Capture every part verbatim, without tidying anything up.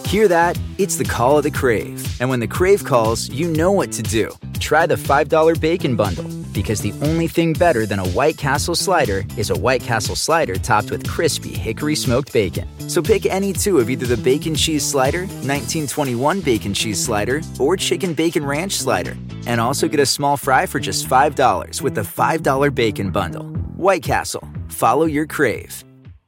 Hear that? It's the call of the Crave. And when the Crave calls, you know what to do. Try the five dollar Bacon Bundle, because the only thing better than a White Castle slider is a White Castle slider topped with crispy hickory smoked bacon. So pick any two of either the Bacon Cheese Slider, nineteen twenty-one Bacon Cheese Slider, or Chicken Bacon Ranch Slider. And also get a small fry for just five dollars with the five dollar Bacon Bundle. White Castle. Follow your Crave.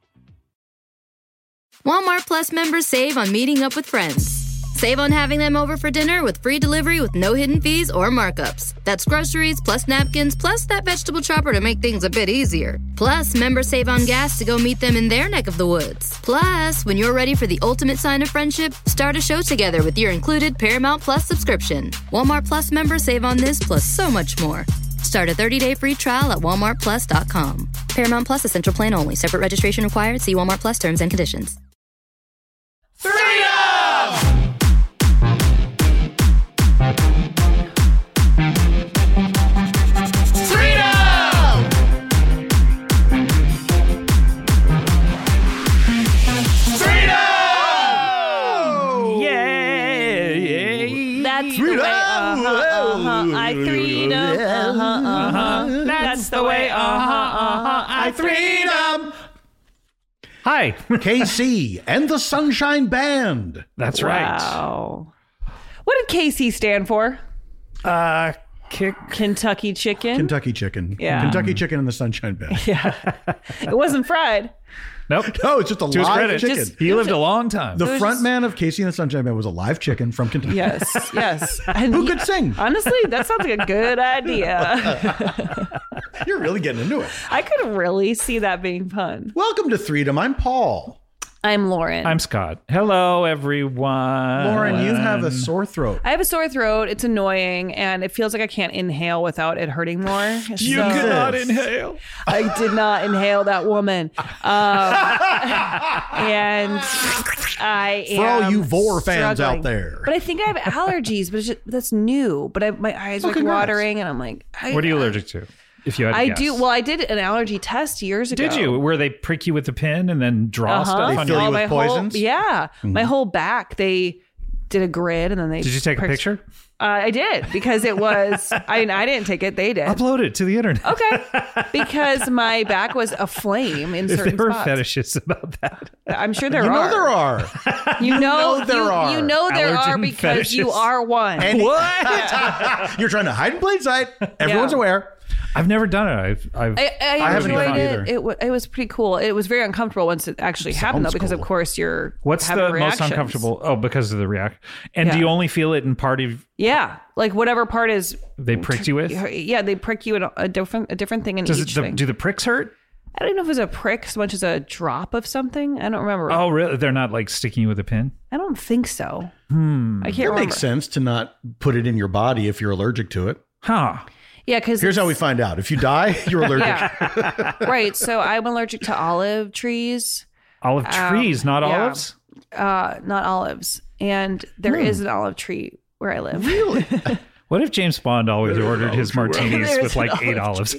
Walmart Plus members save on meeting up with friends. Save on having them over for dinner with free delivery with no hidden fees or markups. That's groceries, plus napkins, plus that vegetable chopper to make things a bit easier. Plus, members save on gas to go meet them in their neck of the woods. Plus, when you're ready for the ultimate sign of friendship, start a show together with your included Paramount Plus subscription. Walmart Plus members save on this plus so much more. Start a thirty-day free trial at walmart plus dot com. Paramount Plus Essential Plan only. Separate registration required. See Walmart Plus terms and conditions. Freedom! Uh-huh, uh-huh, I freedom. Uh-huh, uh-huh. That's the way. Uh-huh, uh-huh. I freedom. Hi, K C and the Sunshine Band. That's right. Wow. What did K C stand for? Uh, kick. Kentucky Chicken. Kentucky Chicken. Yeah. Kentucky Chicken and the Sunshine Band. Yeah. It wasn't fried. Nope. No, it's just a To his live credit, chicken. Just- he lived a long time. the was front just- man of K C and the Sunshine Band was a live chicken from Kentucky. Yes, yes. And Who he- could sing? Honestly, that sounds like a good idea. You're really getting into it. I could really see that being fun. Welcome to Freedom. I'm Paul. I'm Lauren. I'm Scott. Hello, everyone. Lauren, you have a sore throat. I have a sore throat. It's annoying, and it feels like I can't inhale without it hurting more. You So- cannot inhale. I did not inhale that woman. Um, and I am For all you Vor fans struggling. out there. But I think I have allergies, but it's just, that's new. But I, my eyes Oh, are like congrats. watering, and I'm like, I, What are you allergic to? If you had to I guess. do. Well, I did an allergy test years ago. Did you? Where they prick you with a pin and then draw Uh-huh. stuff They on fill your... you my with whole- poisons? yeah. My whole back, they did a grid, and then they Did you take a pricked- picture? Uh, I did, because it was, I I didn't take it, they did. Upload it to the internet. Okay. Because my back was aflame in If certain there were spots. fetishes about that. I'm sure there You are. know there are. You know, know there you, are. You know there are Allergen because you fetishes. are one. And What? You're trying to hide in plain sight. Everyone's Yeah. aware. I've never done it. I've, I've I, I, I haven't enjoyed done it it. either. It, w- it was pretty cool. It was very uncomfortable once it actually happened, though, Sounds because of cool. course you're What's having the most reactions. uncomfortable? Oh, because of the react. And Yeah. do you only feel it in part of Yeah, like whatever part is. they pricked you with? Yeah, they prick you in a, a different a different thing in Does each it, the, thing. do the pricks hurt? I don't know if it was a prick so much as a drop of something. I don't remember. Oh, really? They're not like sticking you with a pin? I don't think so. Hmm. I can't It remember. makes sense to not put it in your body if you're allergic to it. Huh. Yeah, because Here's how we find out. If you die, you're allergic. Yeah, right. So I'm allergic to olive trees. Olive trees, not yeah. olives? Uh, not olives, and there Hmm. is an olive tree where I live. Really? What if James Bond always ordered his olive tree. martinis There's with like an eight olive olives?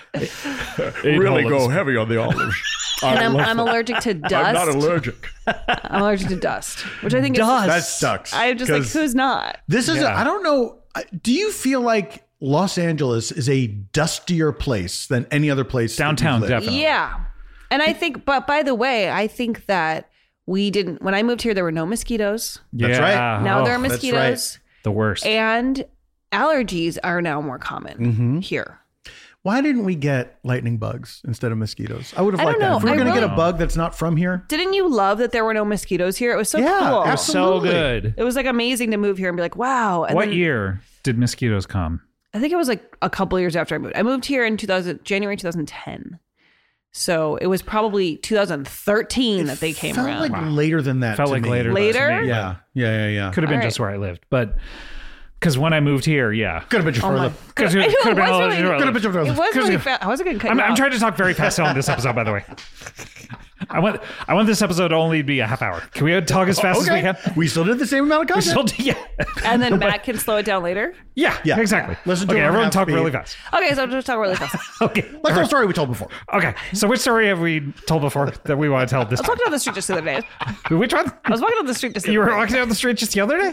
really go heavy on the olives. And I'm, I'm allergic to dust. I'm not allergic. I'm allergic to dust, which I think Dust. That sucks. is. I'm just like, 'Cause who's not? This is, Yeah. I don't know. I- Do you feel like Los Angeles is a dustier place than any other place? that you've Downtown, lived? definitely. Yeah, and I think, but by the way, I think that we didn't. When I moved here, there were no mosquitoes. That's Yeah. right. Now Oh, there are that's mosquitoes, the worst. and allergies are now more common Mm-hmm. here. Why didn't we get lightning bugs instead of mosquitoes? I would have I liked don't that. know. If we were I going to get really- a bug that's not from here. Didn't you love that there were no mosquitoes here? It was so Yeah, cool. so absolutely. good. It was like amazing to move here and be like, wow. And What then- year did mosquitoes come? I think it was like a couple years after I moved. I moved here in two thousand, January twenty ten. So it was probably two thousand thirteen that they came Felt around. like later than that. Felt to like me. later. Later? to me, Yeah, yeah, yeah, yeah. Could have been All just right. where I lived. But Because when I moved here, yeah. Could have been Oh my- further. Because I it know, could have it been was all really- over. Could have been further. It was Cause really you- fast. I wasn't going to cut I'm, you I'm off. trying to talk very fast on this episode, by the way. I want I want this episode to only be a half hour. Can we talk as fast Okay. as we can? We still did the same amount of We content. still do, yeah. And then Matt can slow it down later. Yeah, Yeah. exactly. Listen to okay, it on everyone half talk speed. really fast. Okay, so just talk really fast. Okay. Let's tell a story we told before. Okay. So which story have we told before that we want to tell this I was time? walking down the street just the other day. Which one? I was walking down the street just the You other were day. walking down the street just the other day?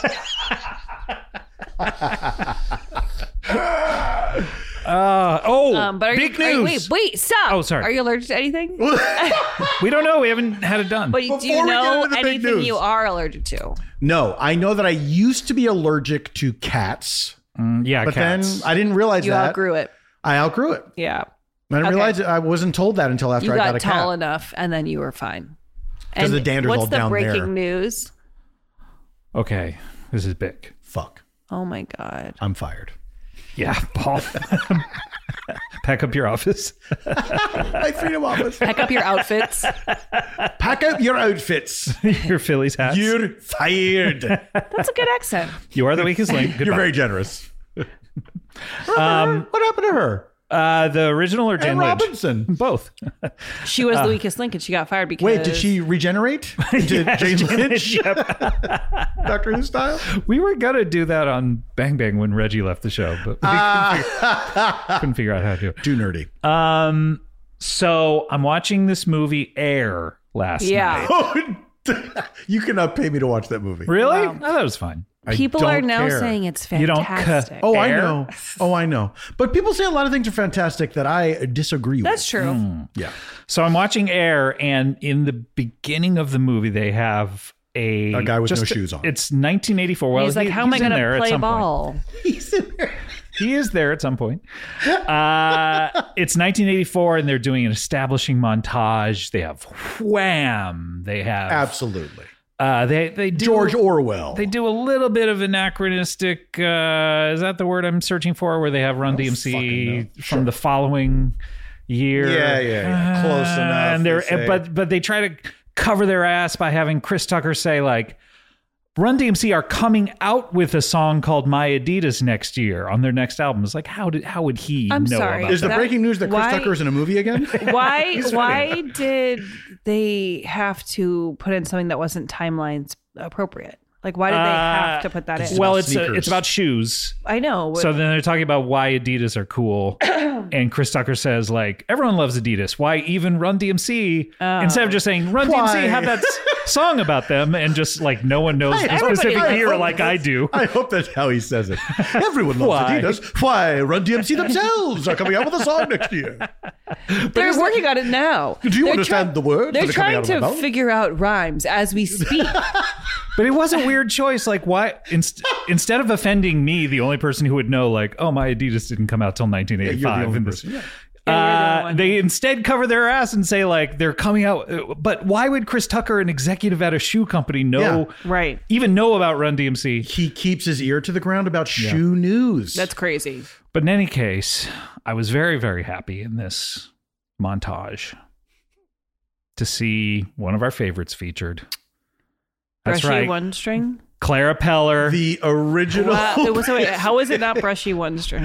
uh, oh, Um, but are big you, are you- news. wait, wait, stop. Oh, sorry. Are you allergic to anything? We don't know. We haven't had it done. But you- do you Before we get know into the big anything news. you are allergic to? No, I know that I used to be allergic to cats, Mm, yeah, but cats. then I didn't realize You that. outgrew it. I outgrew it. Yeah. I didn't Okay. realize it. I wasn't told that until after You I got got a tall cat. enough, and then you were fine. 'Cause And the dander's what's all the down breaking there. news? Okay, this is big. Fuck. Oh my god. I'm fired. Yeah, Paul. Pack up your office. My freedom office. Pack up your outfits. Pack up your outfits. Your Phillies hats. You're fired. That's a good accent. You are the weakest link. You're Goodbye. very generous. Um, what happened to her? Uh, the original or Jane And Lynch? Robinson. Both. She was the weakest link, and she got fired because. Wait, did she regenerate into Yes, Jane Jane Lynch? Doctor Who style? We were gonna do that on Bang Bang when Reggie left the show, but we couldn't, figure, couldn't figure out how to do it. Too nerdy. Um, so I'm watching this movie Air last Yeah. night. You cannot pay me to watch that movie. Really? Wow. I thought it was fine. I People don't are now care. saying it's You don't fantastic. Oh, I Air? know. Oh, I know. But people say a lot of things are fantastic that I disagree That's with. true. Yeah. So I'm watching Air, and in the beginning of the movie, they have a A guy with just no shoes on. It's nineteen eighty-four. Well, He's like, he- how am I he's in going there to at play some point. ball? He's in there. He is there at some point. Uh, it's nineteen eighty-four, and they're doing an establishing montage. They have Wham. They have Absolutely. Uh, they they do, George Orwell. They do a little bit of anachronistic. Uh, is that the word I'm searching for? Where they have Run D M fucking C know. from the following year. Yeah, yeah, yeah. Close Uh, enough, And they're they say. but but they try to cover their ass by having Chris Tucker say like, Run D M C are coming out with a song called My Adidas next year on their next album. It's like, how did how would he I'm know sorry. about Is the That- breaking news that Chris why- Tucker is in a movie again? Why? Why did they have to put in something that wasn't timelines appropriate? Like, why did they have to put that in? Well, about it's uh, sneakers. it's about shoes. I know. So then they're talking about why Adidas are cool. And Chris Tucker says, like, everyone loves Adidas. Why even Run D M C? Instead of just saying, Run D M C Why? have that s- song about them and just like no one knows the everybody specific loves year it. like I do. I hope that's how he says it. Everyone loves Why? Adidas. Why? Run D M C themselves are coming out with a song next year. they're working on it now. Do you They're understand the words They're that are coming trying out of my to mouth? figure out rhymes as we speak. But it was a weird choice. Like, why inst- instead of offending me, the only person who would know, like, oh, my Adidas didn't come out till nineteen You're the eighty-five. only in this- person. Yeah. Yeah, you're the Uh, one. they instead cover their ass and say like they're coming out. But why would Chris Tucker, an executive at a shoe company, know Yeah. Right. even know about Run D M C? He keeps his ear to the ground about shoe news. That's crazy. But in any case, I was very, very happy in this montage to see one of our favorites featured. That's Brushy right. one string. Clara Peller. the original. Wow. It was, wait, how is it not brushy one string?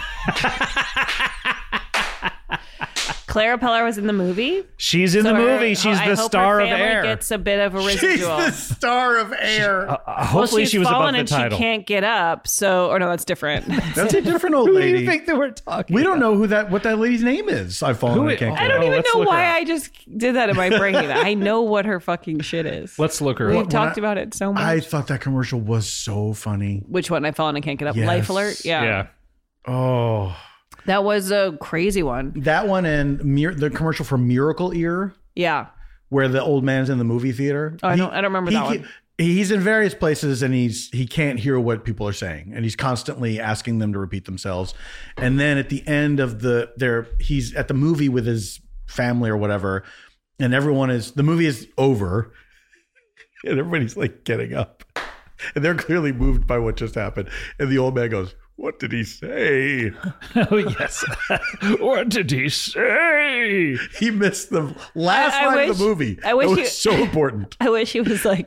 Clara Peller was in the movie. She's in So the her- movie. She's I the hope star her of family Air. Gets a bit of a She's residual. the star of Air. Uh, Well, hopefully she's she was above fallen the and title. she can't get up. So, or no, that's different. That's a different old Who do lady. you think that we're talking we don't about? know who that what that lady's name is. I've fallen. Who and I it- can't I get don't it. Oh, even let's know look her why up. I just did that in my brain. I know what her fucking shit is. Let's look her We've up. talked I- about it so much. I thought that commercial was so funny. Which one? I fallen and can't get up. Yes. Life alert. Yeah. Yeah. Oh, That was a crazy one. that one and Mir- the commercial for Miracle Ear, Yeah. where the old man's in the movie theater. Oh, I don't- I don't remember he that ca- one. He's in various places and he's he can't hear what people are saying, and he's constantly asking them to repeat themselves. And then at the end of the there, he's at the movie with his family or whatever, and everyone is the movie is over, and everybody's like getting up, and they're clearly moved by what just happened. And the old man goes, "What did he say?" Oh, yes. What did he say? He missed the last I- I line of wish- the movie. I wish it was you- so important. I wish he was like,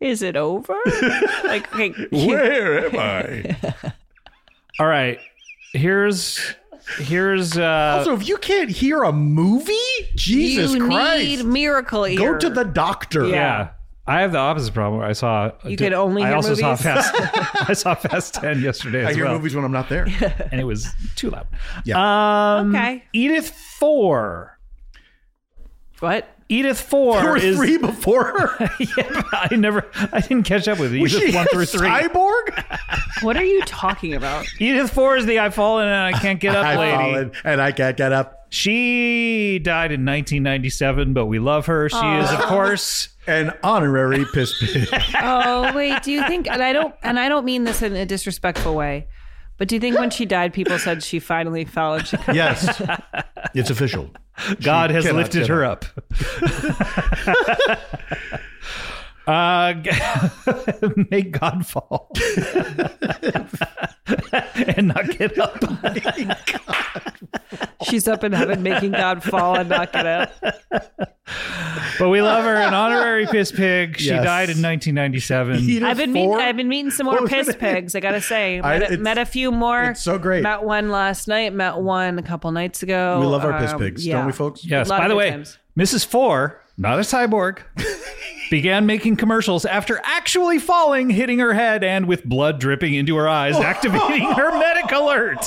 Is it over? Like, okay, Where am I? All right. Here's here's uh Also, if you can't hear a movie, Jesus you Christ, need miracle ear. go to the doctor. yeah. I have the opposite problem. I saw. You could only I hear also saw movies? Fast. I saw Fast ten yesterday I as hear well, movies when I'm not there. and it was too loud. Yeah. Um, Okay. Edith Four. What? Edith Four There were is. three before her. Yeah, I never. I didn't catch up with Was Edith she one a through three. cyborg? What are you talking about? Edith Four is the I've fallen and I can't get up I've lady. fallen and I can't get up. She died in nineteen ninety-seven, but we love her. She is, of course. An honorary piss pig. Oh wait, do you think? And I don't. And I don't mean this in a disrespectful way. But do you think when she died, people said she finally fell and she could? Yes, it's official. God has cannot lifted get her up. uh, make God fall and not get up. She's up in heaven making God fall and not get up. But we love her, an honorary piss pig. She Yes. died in nineteen ninety-seven. Edith I've been meeting, Four? I've been meeting some What more was her piss name? pigs. I gotta say, I- met, a- it's- met a few more. it's so great. Met one last night. Met one a couple nights ago. We love our piss Um, pigs, yeah. don't we, folks? Yes. A lot By of the good way, times. Missus Four, not a cyborg, began making commercials after actually falling, hitting her head, and with blood dripping into her eyes, activating her medic alert.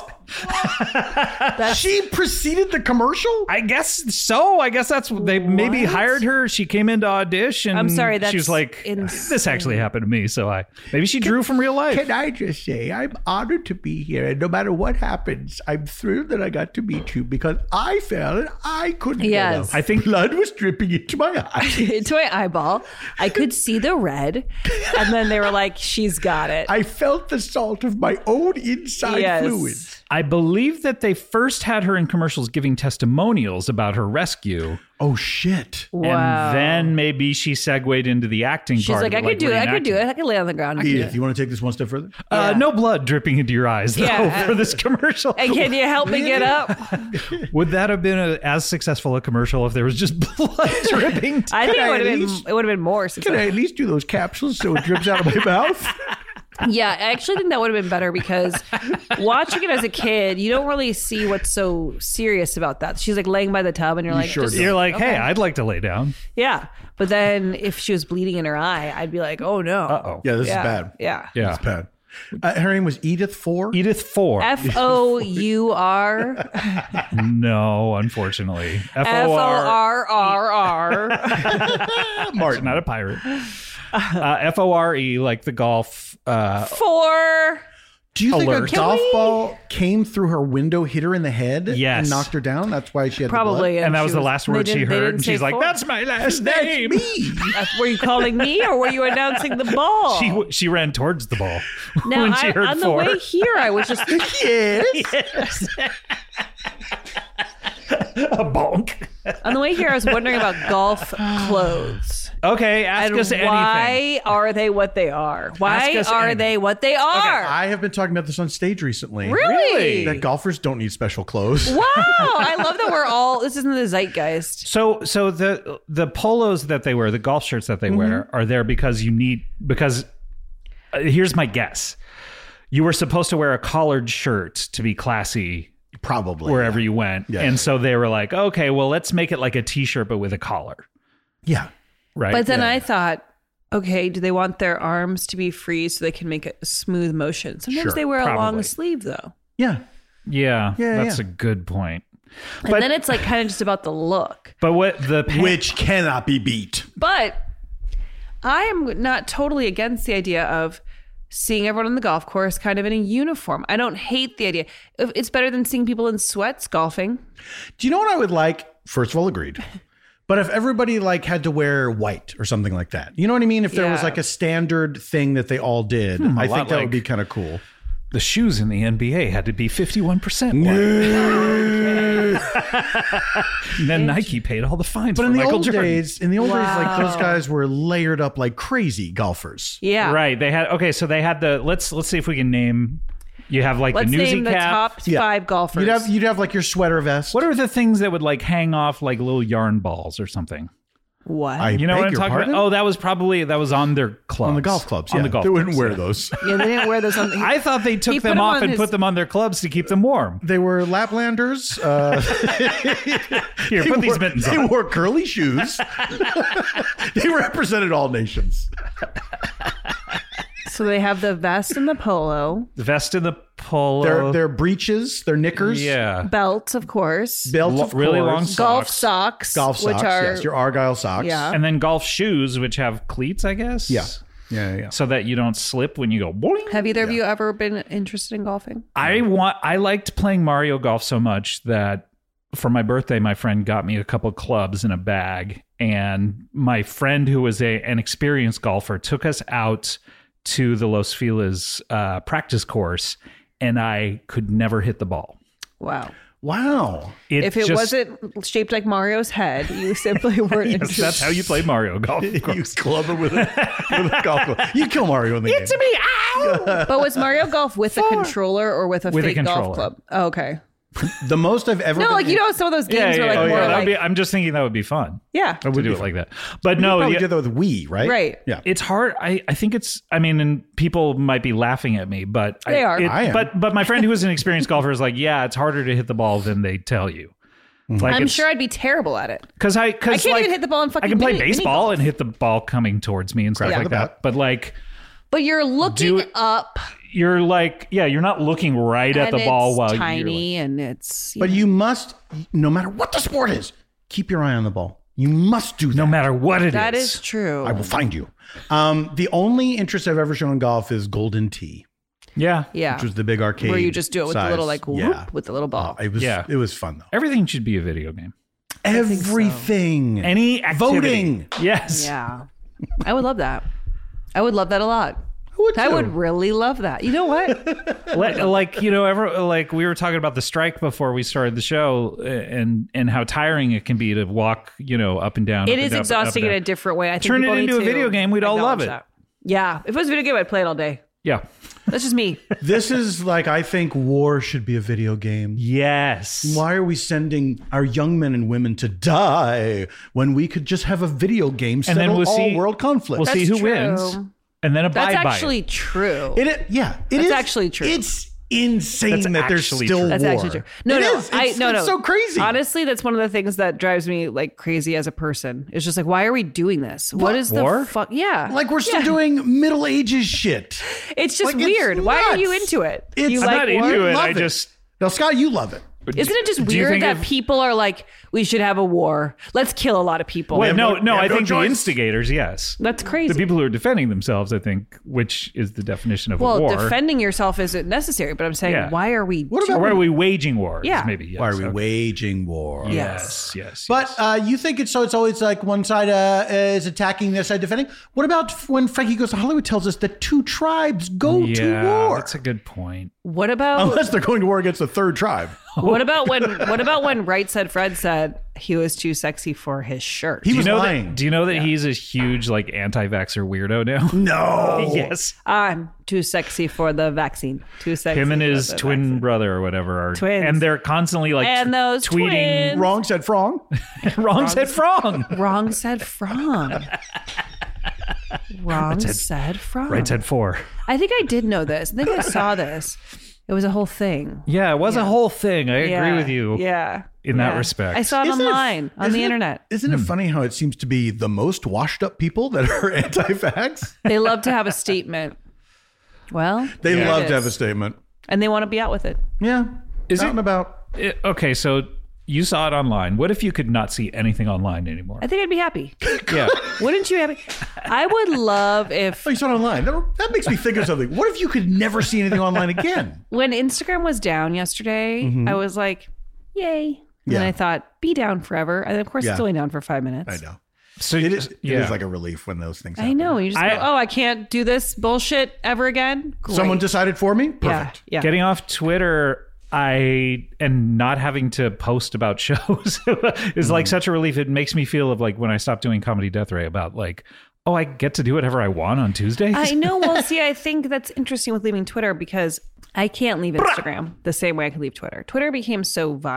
She preceded the commercial? I guess so. I guess that's they maybe What? hired her. She came into audition. I'm sorry, she was that's like, insane. "This actually happened to me." So I maybe she drew from real life. Can I just say, I'm honored to be here, and no matter what happens, I'm thrilled that I got to meet you because I fell and I couldn't Yes. get up. I think Blood was dripping into my eyes. into my eyeball. I could see the red, and then they were like, "She's got it." I felt the salt of my own inside Yes. fluids. I believe that they first had her in commercials giving testimonials about her rescue, Oh, shit. Wow. and then maybe she segued into the acting She's part. like, of "I could do it. I could do reenacting. it. I could lay on the ground." and do Edith, it." you want to take this one step further? Uh, Yeah. no blood dripping into your eyes, though, Yeah. for this commercial. And can you help me get up? Would that have been a, as successful a commercial if there was just blood dripping? I think it I would have at been. least- It would have been more. Can I at least do those capsules so it drips out of my mouth? Yeah, I actually think that would have been better because watching it as a kid, you don't really see what's so serious about that. She's like laying by the tub, and you're like, sure just- do. You're like, okay. hey, I'd like to lay down. yeah. But then if she was bleeding in her eye, I'd be like, oh no. Uh oh. Yeah, this Yeah. is bad. Yeah. Yeah. It's bad. Uh, her name was Edith Four. Edith Four. F O U R No, unfortunately. F F O O R. R R R Martin, not a pirate. Uh, F O R E, like the golf. Uh, four. Do you think Alert. a golf we- ball came through her window, hit her in the head, Yes. and knocked her down? That's why she had the Probably. blood? and that she was the last they word she didn't- they heard. didn't And say she's like, four. that's my last name. Uh, Were you calling me or were you announcing the ball? She, w- she ran towards the ball now, when she I, heard on four. the way here, I was just Yes. A bonk. on the way here. I was wondering about golf clothes. Okay, ask And us anything. why are they what they are? Why Ask us are anything. they what they are? I have been talking about this on stage recently. really? That golfers don't need special clothes. Wow! I love that we're all. This isn't the zeitgeist. So, so the the polos that they wear, the golf shirts that they Mm-hmm. wear, are there because you need. Because uh, here's my guess: you were supposed to wear a collared shirt to be classy Probably. wherever yeah. you went, Yeah. and so they were like, okay, well, let's make it like a t-shirt but with a collar, Yeah. right? But then Yeah. I thought, okay, do they want their arms to be free so they can make a smooth motion? Sometimes Sure, they wear a long probably. sleeve though, Yeah. yeah, Yeah, that's yeah. a good point. and But- then it's like kind of just about the look. But what the pa- Which cannot be beat. But I am not totally against the idea of seeing everyone on the golf course kind of in a uniform. I don't hate the idea. If- It's better than seeing people in sweats golfing. Do you know what I would like? First of all, agreed. But if everybody like had to wear white or something like that, you know what I mean? If there was Yeah. like a standard thing that they all did, Hmm, a I lot think that like- would be kind of cool. the shoes in the N B A had to be fifty-one percent white. And then Nike paid all the fines But for in the Michael old Jordan. days, in the old days, like those Wow. guys were layered up like crazy golfers. Yeah. Right. They had okay, so they had the let's let's see if we can name you have like Let's the newsy name the cap. top Yeah. five golfers. You'd have you'd have like your sweater vest. What are the things that would like hang off like little yarn balls or something? What? I You know beg what I'm your talking pardon? about? Oh, that was probably that was on their clubs. On the golf clubs, On yeah. the golf They wouldn't clubs, wear yeah. those. yeah, they didn't wear those on. I thought they He took put them them off on and his- put them on their clubs to keep them warm. They were Laplanders. Uh, Here, they put these wore- mittens They on. wore curly shoes. They represented all nations. So they have the vest and the polo, The vest and the polo. Their their breeches, their knickers, yeah. belt, of course, belts, Lo- of really long course. socks. golf socks, golf socks. which are Yes, your Argyle socks. Yeah. And then golf shoes, which have cleats, I guess. yeah, yeah, yeah. So that you don't slip when you go boing. Have either of you ever been interested in golfing? I want. I liked playing Mario Golf so much that for my birthday, my friend got me a couple clubs in a bag, and my friend, who was a an experienced golfer, took us out to the Los Feliz uh, practice course, and I could never hit the ball. Wow. Wow. If it just- wasn't shaped like Mario's head, you simply weren't Yes, interested. that's how you play Mario Golf. Of You course. club it with a, with a golf club. You kill Mario in the It's game. me, ow! But was Mario Golf with a controller or with a With a fake golf controller. club? Oh, okay. The most I've ever No, been like you know some of those games Yeah, are yeah, like yeah. more That'd like be- I'm just thinking that would be fun yeah. to do it like that. But You no, probably yeah, did that with Wii, right? Right. Yeah. it's hard. I, I think it's. I mean, and people might be laughing at me, but They I, are. it- I am. But but my friend who was an experienced golfer is like, yeah, it's harder to hit the ball than they tell you. Like I'm it's- sure I'd be terrible at it. Because I, cause I can't like, even hit the ball in fucking I can play mini- mini baseball golf. and hit the ball coming towards me and stuff Crack like the that. bat. But like, But you're looking Do it- up you're like, yeah, you're not looking right at and the ball it's while tiny and it's you But know. you must, no matter what the sport is, keep your eye on the ball. You must do that. you're no matter what it is. That is true. I will find you. Um, the only interest I've ever shown in golf is Golden Tee, Yeah, yeah. which was the big arcade. Where you just do it with the size. little like whoop, yeah. with the little ball. Oh, it was Yeah. it was fun though. everything should be a video game. Everything. Any activity. Voting. Yes. Yeah. I would love that. I would love that a lot. I would, I too. would really love that. You know what? like, like you know ever like we were talking about the strike before we started the show, and and how tiring it can be to walk, you know, up and down. It up is and down, exhausting up in and a down. different way. I think Turn it people into need a to video game, we'd all love acknowledge it. that. Yeah. If it was a video game, I'd play it all day. Yeah. That's just me. This is like I think war should be a video game. Yes. Why are we sending our young men and women to die when we could just have a video game settle then we'll all see- world conflict? We'll see That's who true. wins, and then abide That's by actually it. true. It, is- yeah, it That's is actually true. It's insane That's that there's actually still true. That's war. actually true. No, It no, is. I It's- no, no. It's so crazy. Honestly, that's one of the things that drives me like crazy as a person. It's just like, why are we doing this? What is War? the fuck? Yeah, Like we're still Yeah. doing Middle Ages shit. It's just like, it's weird. Why are you nuts. into it? It's- you I'm like not war? into it. Love I just Now, Scott, you love it. Isn't it just Do you weird think that if- people are like, we should have a war? Let's kill a lot of people. Wait, no, no- no. we I have no think the choice. instigators, yes. That's crazy. The people who are defending themselves, I think, which is the definition of a well, war. defending yourself isn't necessary, but I'm saying, Yeah. why are we? What or about why are we waging war? Yeah. Maybe. Yes. why are we Okay. waging war? Yes, yes. But uh, you think it's so? It's always like one side uh, is attacking, the other side defending. What about when Frankie Goes to Hollywood tells us that two tribes go yes. to yeah, war, that's a good point. What about unless they're going to war against the third tribe? what about when what about when Right Said Fred said he was too sexy for his shirt? He Do you was know lying. that? Do you know that he's a huge like anti-vaxxer weirdo now? no. Yes. I'm too sexy for the vaccine. Too sexy. Him and for his the twin vaccine. brother or whatever are Twins. and they're constantly like And those tweeting twins. Wrong said frong. wrong said wrong. Wrong said from. Wrong said- said from. Right said four. I think I did know this. I think I saw this. It was a whole thing. Yeah, it was a whole thing. I Yeah. agree with you. Yeah. in that Yeah. respect. I saw it Isn't it- online on isn't the it- internet. Isn't it funny how it seems to be the most washed up people that are anti-vax? They love to have a statement. Well, They there it love to have is. a statement. and they want to be out with it. Yeah. Is out it- and about. It- okay, so you saw it online. What if you could not see anything online anymore? I think I'd be happy. Yeah. Wouldn't you happy? I would love if Oh, you saw it online. That, that makes me think of something. What if you could never see anything online again? when Instagram was down yesterday, I was like, yay. And then Yeah. I thought, be down forever. And of course, Yeah. it's only down for five minutes. I know. So It is, it yeah. is like a relief when those things I happen. know. You just I- go, oh, I can't do this bullshit ever again. Great. Someone decided for me? yeah, Perfect. yeah. Getting off Twitter, I and not having to post about shows is like such a relief. It makes me feel of like when I stopped doing Comedy Death Ray about like, oh, I get to do whatever I want on Tuesdays. I know. Well, see, I think that's interesting with leaving Twitter because I can't leave Instagram the same way I can leave Twitter. Twitter became so vile.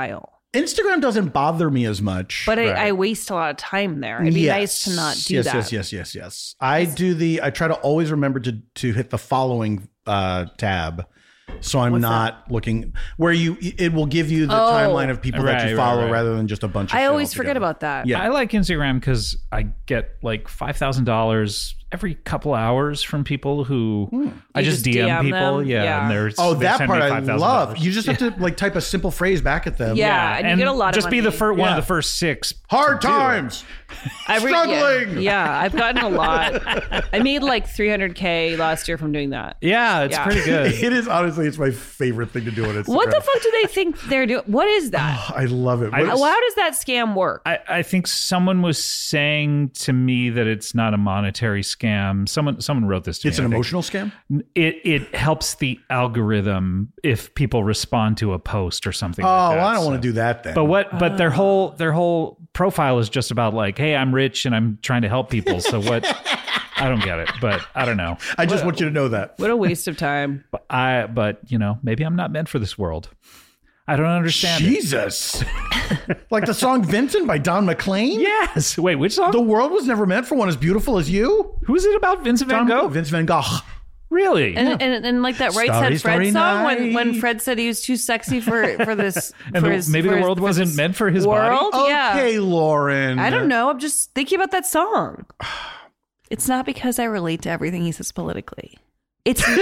Instagram doesn't bother me as much. But Right. I, I waste a lot of time there. It'd be Yes. nice to not do yes, that. Yes, yes, yes, yes. I do the. I try to always remember to to hit the following uh, tab, so I'm What's not looking where you. It will give you the Oh. timeline of people that Right, you right, follow right. rather than just a bunch of. I shit always forget altogether. about that. Yeah. I like Instagram because I get like five thousand dollars every couple hours from people who I You just, just D M, D M people. them? Yeah, Yeah. and there's Oh, they that send part me I five thousand love. dollars. You just have to like type a simple phrase back at them. Yeah. and you get a lot of just be the money. first one of Yeah. the first six. Hard to do it. times. I re- Struggling. Yeah, yeah, I've gotten a lot. I made like three hundred K last year from doing that. Yeah, it's Yeah. pretty good. It is honestly, it's my favorite thing to do on Instagram. What the fuck do they think they're doing? What is that? I love it. I- What- How how does that scam work? I, I think someone was saying to me that it's not a monetary scam. Someone someone wrote this to it's me. an I think. emotional scam. It it helps the algorithm if people respond to a post or something. Oh, like that. well, I don't So- want to do that then. But what? But Oh. their whole their whole profile is just about like, hey, I'm rich and I'm trying to help people. So what? I don't get it, but I don't know. I just want you to know that. What a waste of time. But I, but you know, maybe I'm not meant for this world. I don't understand. it. Jesus. Like the song Vincent by Don McLean? Yes. Wait, which song? The world was never meant for one as beautiful as you. Who's it about? Vincent Van Don- Gogh? Vince Van Gogh. Really? And, and and like that Right Starry, Said Fred starry song when, night. when Fred said he was too sexy for for this And for the- his, maybe for the his- world for wasn't this meant for his world. body. Yeah. Okay, Lauren. I don't know. I'm just thinking about that song. It's not because I relate to everything he says politically. It's not.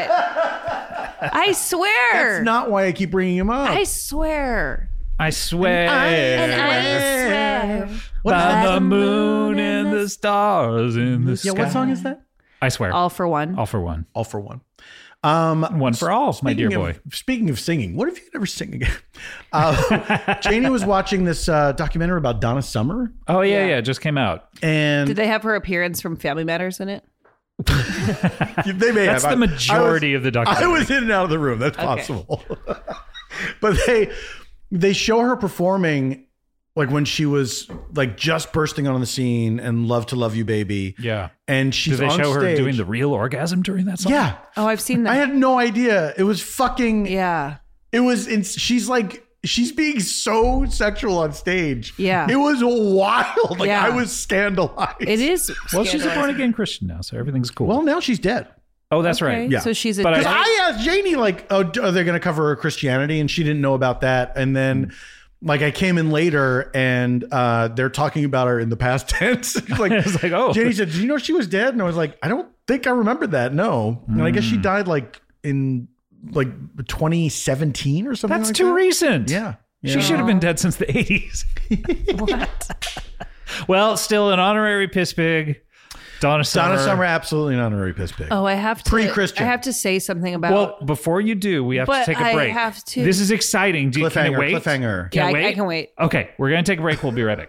I swear. That's not why I keep bringing him up. I swear. I swear. And I swear. By the moon and the stars in the yeah, sky. what song is that? I swear. All for one. All for one. All for one. Um, One for all, my dear speaking boy. of- Speaking of singing, what if you never sing again? Uh, Janie was watching this uh, documentary about Donna Summer, Oh yeah, Yeah. yeah, it just came out. and Did they have her appearance from Family Matters in it? they may That's have. the I- majority I was, of the documentary. I was in and out of the room. That's possible. But they they show her performing like when she was like just bursting on the scene and "Love to Love You, Baby." Yeah. and she's Do they on show her stage. doing the real orgasm during that song? Yeah, Oh, I've seen that. I had no idea. It was fucking. yeah. It was. In, she's like. She's being so sexual on stage. Yeah. It was wild. Like Yeah. I was scandalized. It is. Well, she's a scandalous. born again Christian now, so everything's cool. Well, now she's dead. oh, that's Okay, right. Yeah. So she's a. But I- Because I asked Janie, like, oh, are they going to cover her Christianity? And she didn't know about that. And then, like, I came in later and uh, they're talking about her in the past tense. She's like, It's like, oh. Janie said, "Did you know she was dead?" And I was like, I don't think I remembered that. No. And I guess she died, like, in, like, twenty seventeen or something That's like too that. recent. Yeah. She should have been dead since the eighties. what? Well, still an honorary piss pig. Donna Summer. Donna Summer, absolutely an honorary piss pig. Oh, I have to. Pre-Christian. I have to say something about. Well, before you do, we have But to take a I break. have to- This is exciting. Do you, can Cliffhanger, it wait? cliffhanger. Can yeah, it I, wait? I can wait. Okay, we're going to take a break. We'll be right back.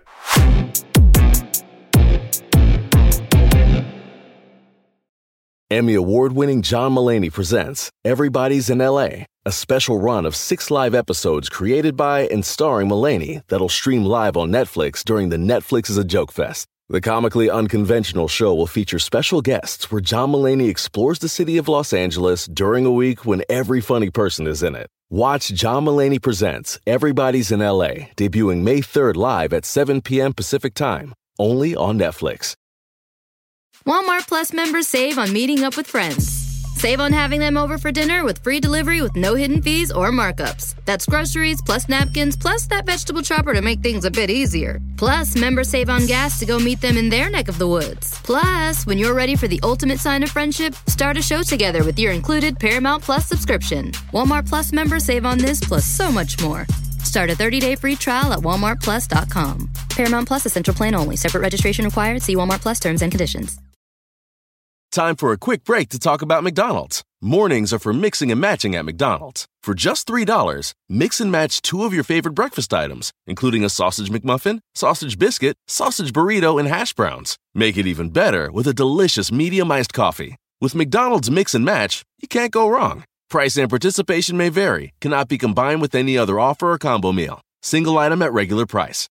Emmy award-winning John Mulaney presents Everybody's in L A, a special run of six live episodes created by and starring Mulaney that'll stream live on Netflix during the Netflix is a Joke Fest. The comically unconventional show will feature special guests where John Mulaney explores the city of Los Angeles during a week when every funny person is in it. Watch John Mulaney Presents Everybody's in L A, debuting May third live at seven p.m. Pacific Time, only on Netflix. Walmart Plus members save on meeting up with friends. Save on having them over for dinner with free delivery with no hidden fees or markups. That's groceries plus napkins plus that vegetable chopper to make things a bit easier. Plus, members save on gas to go meet them in their neck of the woods. Plus, when you're ready for the ultimate sign of friendship, start a show together with your included Paramount Plus subscription. Walmart Plus members save on this plus so much more. Start a thirty-day free trial at walmart plus dot com. Paramount Plus Essential Plan only. Separate registration required. See Walmart Plus terms and conditions. Time for a quick break to talk about McDonald's. Mornings are for mixing and matching at McDonald's. For just three dollars, mix and match two of your favorite breakfast items, including a sausage McMuffin, sausage biscuit, sausage burrito, and hash browns. Make it even better with a delicious medium iced coffee. With McDonald's Mix and Match, you can't go wrong. Price and participation may vary, cannot be combined with any other offer or combo meal. Single item at regular price.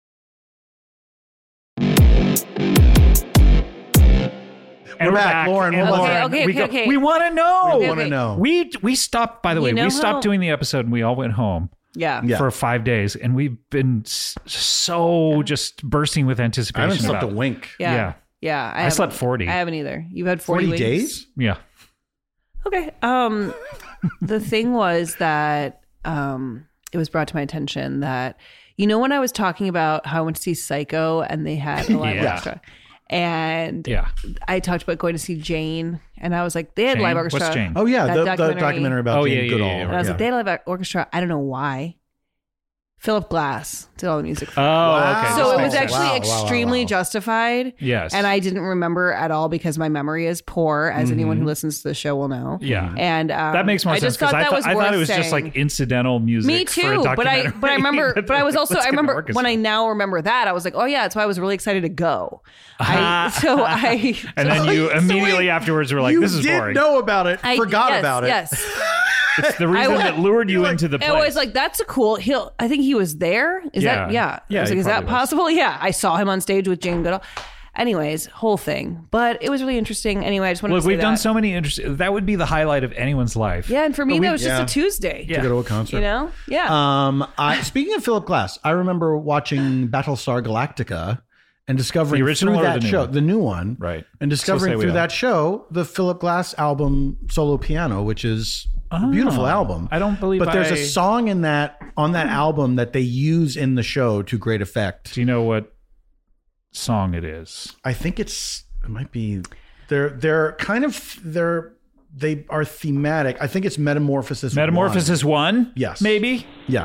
And We're back, Lauren, And what was it? Lauren, Okay, we, okay, go- okay. we want to know. I Okay, want to okay. know. We we stopped. By the way, You know we stopped how- doing the episode and we all went home. Yeah. Yeah. for five days, and we've been s- so just bursting with I anticipation. haven't slept a about- wink. Yeah. Yeah. Yeah. I slept haven't- forty. I haven't either. You've had forty, forty weeks? days? Yeah. Okay. Um, the thing was that um, it was brought to my attention that, you know, when I was talking about how I went to see Psycho and they had a live Yeah. orchestra, and Yeah. I talked about going to see Jane, and I was like, they had Jane? live orchestra. What's Jane? Oh yeah, That the documentary. the documentary about Oh, Jane yeah, yeah, Goodall. yeah, yeah. And I was Yeah. like, they had a live orchestra. I don't know why. Philip Glass did all the music. Oh, okay. so This it was makes sense. actually Wow, wow, wow, extremely wow. justified. Yes. And I didn't remember at all because my memory is poor, as anyone Mm-hmm. who listens to the show will know. Yeah. And um, That makes more I sense just thought because I, that thought was I thought it worth was just saying. like incidental music. Me For a too, but I documentary. but I remember but I was also Let's I get an remember orchestra. when I now remember that I was like, oh yeah, that's why I was really excited to go. Ah. I, so I And then you immediately afterwards were like, you "This is did boring." know about it, I forgot yes, about it. Yes, It's the reason I- that lured you into the place. I was like, that's a cool. He'll. I think he was there. Is Yeah. that yeah? Yeah, I was he like, is that probably was. possible? Yeah, I saw him on stage with Jane Goodall. Anyways, whole thing, but it was really interesting. Anyway, I just wanted Look, to say we've done that. so many interesting. That would be the highlight of anyone's life. Yeah, and for me, But we- that was yeah. just a Tuesday. Yeah. To go to a concert. You know? Yeah. Um, I, speaking of Philip Glass, I remember watching Battlestar Galactica and discovering The original through or that the new show, one? the new one, Right. and So discovering say we through all. that show the Philip Glass album Solo Piano, which is a beautiful album. I don't believe but there's I- a song in that on that album that they use in the show to great effect. Do you know what song it is? I think it's it might be they're they're kind of they're they are thematic. I think it's Metamorphosis. Metamorphosis one. One. Yes. Maybe. Yeah.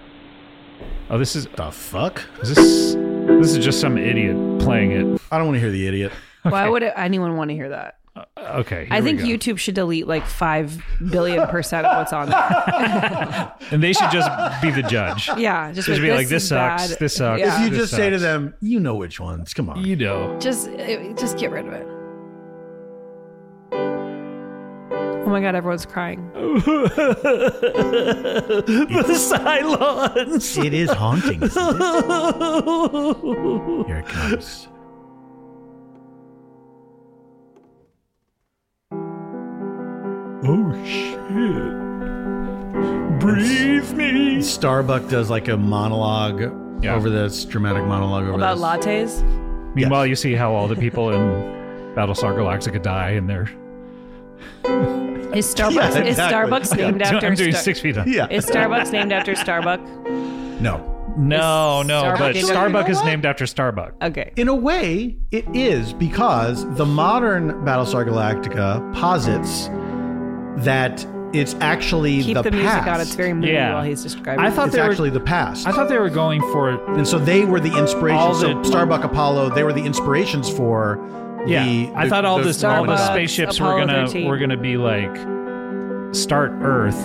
Oh, this is. The fuck? Is this? This is just some idiot playing it. I don't want to hear the idiot. Why would it, anyone want to hear that? Okay. I here we think go. YouTube should delete like five billion percent of what's on there. and they should just be the judge. Yeah, just, Just be like, this is sucks. bad. This sucks. Yeah. If you This just say to sucks. them, you know which ones. Come on. You know. just uh, just get rid of it. Oh my god, everyone's crying. The silence. It is haunting. Isn't it? Here it comes. Oh shit. Breathe me. Starbuck does like a monologue Yeah. over this dramatic monologue over About this. lattes? Meanwhile, you see how all the people in Battlestar Galactica die, and they're Is Starbucks Yeah, is exactly. Starbucks named after I'm doing Star- six feet. Up. Yeah. Is Starbucks named after Starbuck? No. No, no, Starbuck but named- Starbuck You know is what? named after Starbuck. Okay. In a way, it is because the modern Battlestar Galactica posits that it's actually Keep the, the, music past. on. It's very moving Yeah. while he's describing. I it. thought It's they were- actually the past. I thought they were going for and so they were the inspiration. All So the- Starbuck, Apollo, they were the inspirations for. yeah. the, I thought all the, all the Starbucks, spaceships Apollo were gonna thirteen. were gonna be like start Earth.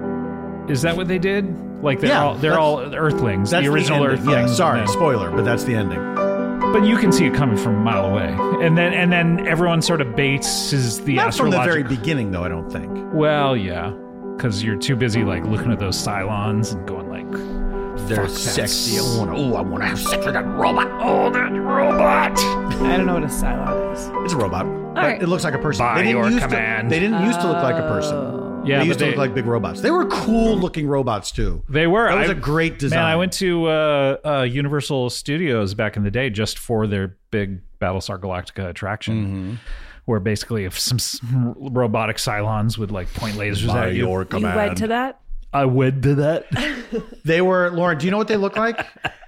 Is that what they did? Like they're Yeah, all they're that's- all Earthlings, That's the original ending. Earthlings. Yeah, sorry, and then- spoiler, but that's the ending. but you can see it coming from a mile away, and then and then everyone sort of baits is the Not from the astrological. very beginning, though. I don't think. Well, yeah, because you're too busy like looking at those Cylons and going like, They're Fuck, sexy. that's- I want to. Oh, I want to have sex with that robot. oh, that robot. I don't know what a Cylon is. It's a robot. But right. It looks like a person. By they didn't your used command. To, they didn't used to look like a person. Yeah, they but used to they- look like big robots. They were cool looking robots too. They were. That was a a great design. Man, I went to uh, uh, Universal Studios back in the day just for their big Battlestar Galactica attraction, Mm-hmm. where basically if some s- robotic Cylons would like point lasers By at you. your You command. went to that? I went to that. They were Lauren. Do you know what they look like?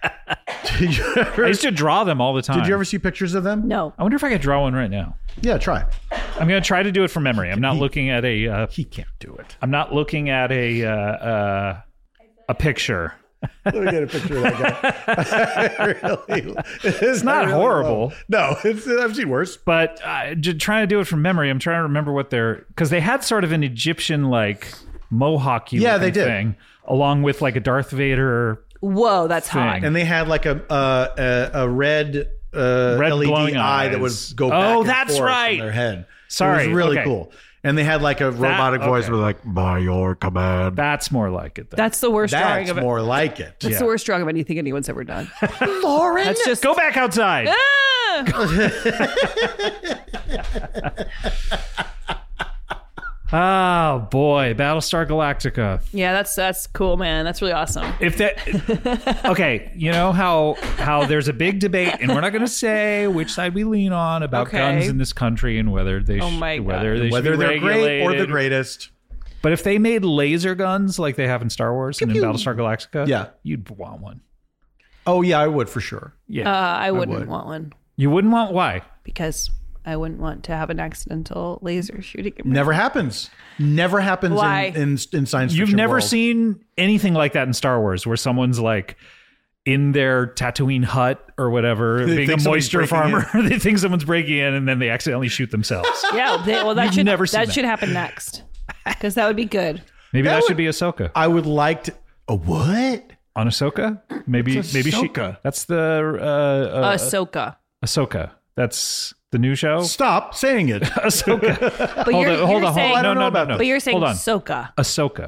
Did you ever? I used to draw them all the time. Did you ever see pictures of them? No. I wonder if I could draw one right now. Yeah, try. I'm going to try to do it from memory. I'm not looking at a. Uh, He can't do it. I'm not looking at a uh, uh, a picture. Let me get a picture of that guy. really, it's not horrible. No, it's, I've seen worse. But uh, j- trying to do it from memory, I'm trying to remember what they're because they had sort of an Egyptian like mohawky Yeah, looking they did. thing, along with like a Darth Vader. Whoa, that's hot. Thing. And they had like a a, a, a red uh, Red L E D glowing eye that would eyes. go Oh, back and that's forth right. in their head. Sorry, it was really okay. cool. And they had like a robotic voice okay. with like by your command. That's more like it. Then. That's the worst drawing That's of it. more like it. That's Yeah. the worst drawing of anything anyone's ever done. Lauren, That's just Go back outside. Ah! Oh boy, Battlestar Galactica. Yeah, that's that's cool, man. That's really awesome. If that okay, you know how how there's a big debate, and we're not going to say which side we lean on about Okay. guns in this country and whether they Oh sh- my God. whether they Whether should be they're great or the regulated. greatest. But if they made laser guns like they have in Star Wars and in Battlestar Galactica, Yeah. you'd want one. Oh yeah, I would for sure. Yeah, Uh, I wouldn't would. want one you wouldn't want why? because I wouldn't want to have an accidental laser shooting. at my- Never happens. Never happens Why? in, in in science You've fiction never world. seen anything like that in Star Wars, where someone's like in their Tatooine hut or whatever, They being a think somebody's moisture breaking farmer. They think someone's breaking in, and then they accidentally shoot themselves. Yeah, they, well, that You've should never seen that that. should happen next because that would be good. Maybe that, That should would- be Ahsoka. I would like to. A what? On Ahsoka? Maybe It's maybe she. Ahsoka. That's the uh, uh, Ahsoka. Ahsoka. That's the new show. Stop saying it. Ahsoka. But hold you're, on, you're hold on, saying, hold on. I No, don't know no, about no, no. but you're saying hold on. Soka. Ahsoka.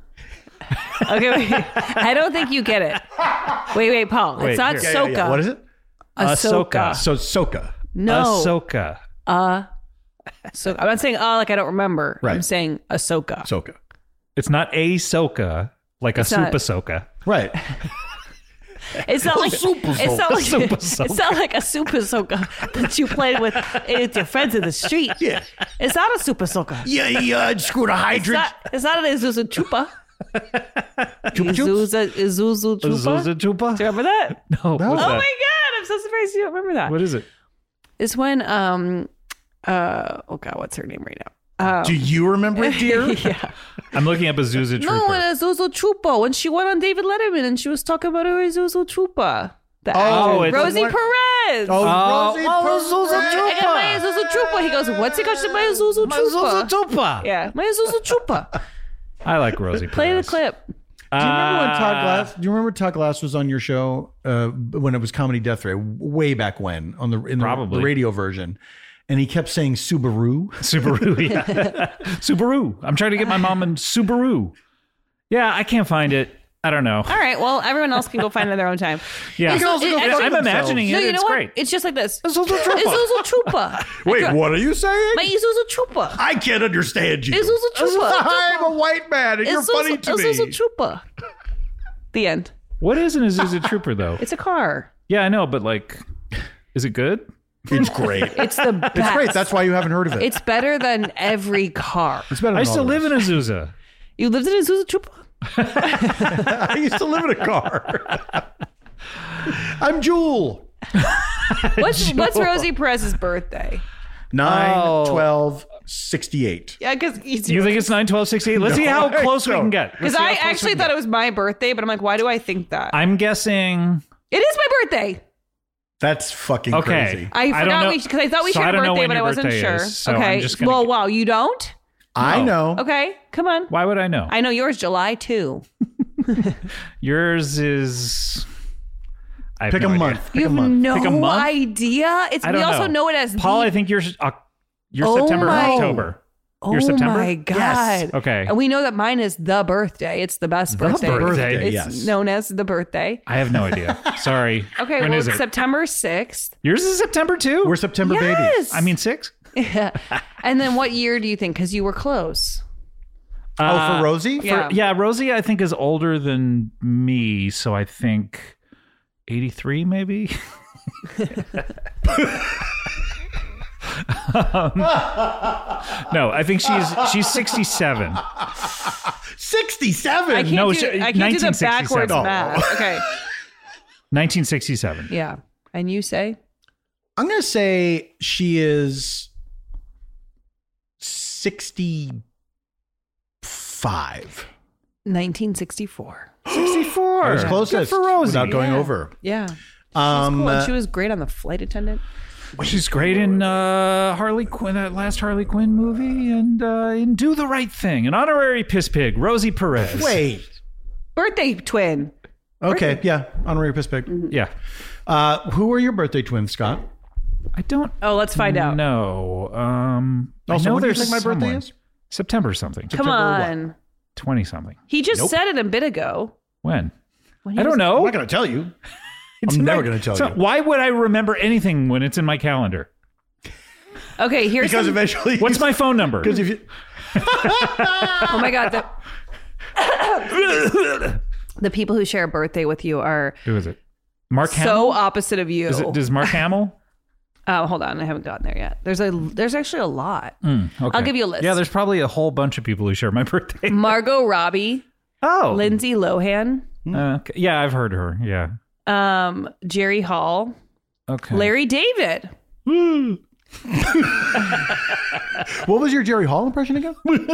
Okay, wait. I don't think you get it. Wait, wait, Paul. Wait, it's not here. Yeah, yeah, Soka. yeah. What is it? Ahsoka. Ahsoka. So Soka. No. Ahsoka. Uh, so I'm not saying uh like I don't remember. I'm Right. saying Ahsoka. Soka. It's not a Soka, like a It's soup not- Ahsoka. Right. It's not like Super it's not like Super it's not like a super Ahsoka that you played with with your friends in the street. Yeah. It's not a super Ahsoka. Yeah, yeah. Screwed a It's hydrant. not. It's not an Isuzu Chupa. Chupa chups? Isuzu Isuzu Chupa. Azusa Chupa? Do you remember that? No, what's Oh that? my god! I'm so surprised you don't remember that. What is it? It's when um uh oh god, what's her name right now? Um, Do you remember it, dear? yeah. I'm looking up Azusa Trooper. No, when Isuzu Chupa when she went on David Letterman and she was talking about her Isuzu Chupa. The Oh, actress, it's- Rosie what- Perez. Oh, Oh, Rosie oh, Perez. Zuzu I got my Isuzu Chupa. He goes, what's it got to my Isuzu Chupa? Chupa. Yeah, my Isuzu Chupa. I like Rosie Play the Perez. clip. Do you remember when Todd Uh, Glass? Do you remember Todd Glass was on your show uh, when it was Comedy Death Ray, way back when on the in the, Probably. the radio version, and he kept saying Subaru. Subaru, yeah. Subaru. I'm trying to get my mom in Subaru. Yeah, I can't find it. I don't know. All right, well, everyone else can go find it in their own time. Yeah, It's also- it- I'm actually- imagining it. No, you it's know what? great. It's just like this. Isuzu Chupa. Isuzu Chupa. Wait, what are you saying? My Isuzu Chupa. I can't understand you. Isuzu Chupa. I'm a white man, and you're Isuzu- funny to Isuzu me. Chupa. The end. What is an Azusa Trooper though? It's a car. Yeah, I know, but like, is it good? It's great. It's the best. It's great. That's why you haven't heard of it. It's better than every car. It's better. I Than used to all of live in us. Azusa. You lived in a Isuzu Chupa? I used to live in a car. I'm Jewel. What's what's Rosie Perez's birthday? Nine, Oh. twelve, sixty-eight. Yeah, because You think it's nine, twelve, sixty-eight? Let's see No, how I close we don't. can get. Because I actually thought it was my birthday, but I'm like, why do I think that? I'm guessing. It is my birthday. That's fucking Okay. crazy. I I don't forgot know- because I thought we so shared I a don't know birthday, when but I your wasn't birthday sure. is, so okay. I'm just gonna- Well, wow, you don't? I know. Okay, come on. Why would I know? I know yours July too. Yours is. I have Pick no a idea. month. Pick You a have month. no Pick a month? idea. It's I we don't also know. know it as Paul, the, I think you're uh, you're Oh September or my- October. Oh You're September? my god. Yes. Okay. And we know that mine is the birthday. It's the best birthday. birthday, It's yes. known as the birthday. I have no idea. Sorry. Okay, When well, is it's it? September sixth. Yours is September too. We're September babies. Yes. I mean six. Yeah. And then what year do you think? Because you were close. Oh, Uh, for Rosie? Yeah. Yeah, Rosie, I think is older than me, so I think eighty-three, maybe. um, no, I think she's she's sixty-seven. sixty-seven. I can't No, do, she- I can't do the nineteen sixty-seven. backwards Oh. math. Okay. nineteen sixty-seven. Yeah. And you say? I'm going to say she is sixty-five. nineteen sixty-four. sixty-four. I was closest Good for Rosie. without going Yeah. over. Yeah. Um, Cool. And uh, she was great on The Flight Attendant. She's great in uh, Harley Quinn, that last Harley Quinn movie, and uh, in Do the Right Thing, an honorary piss pig, Rosie Perez. wait. Birthday twin. Okay, yeah. Honorary piss pig. Yeah. Uh, who are your birthday twins, Scott? I don't Oh, let's find out. know. Um, Also, I know when do you there's think my birthday someone. is? September something. Come September on. twenty something. He just said it a bit ago. When? When he I don't was- know. I'm not going to tell you. It's I'm in never my- gonna tell so you. Why would I remember anything when it's in my calendar? Okay, here's Because some- eventually. What's my phone number? Because if you. Oh my God. The, the people who share a birthday with you are Who is it? Mark so Hamill? opposite of you. Is it, does Mark Hamill? Oh, hold on. I haven't gotten there yet. There's a there's actually a lot. Mm, okay. I'll give you a list. Yeah, there's probably a whole bunch of people who share my birthday. Margot Robbie, Oh. Lindsay Lohan, Uh, okay. Yeah, I've heard her. Yeah. um, Jerry Hall, Okay. Larry David. What was your Jerry Hall impression again?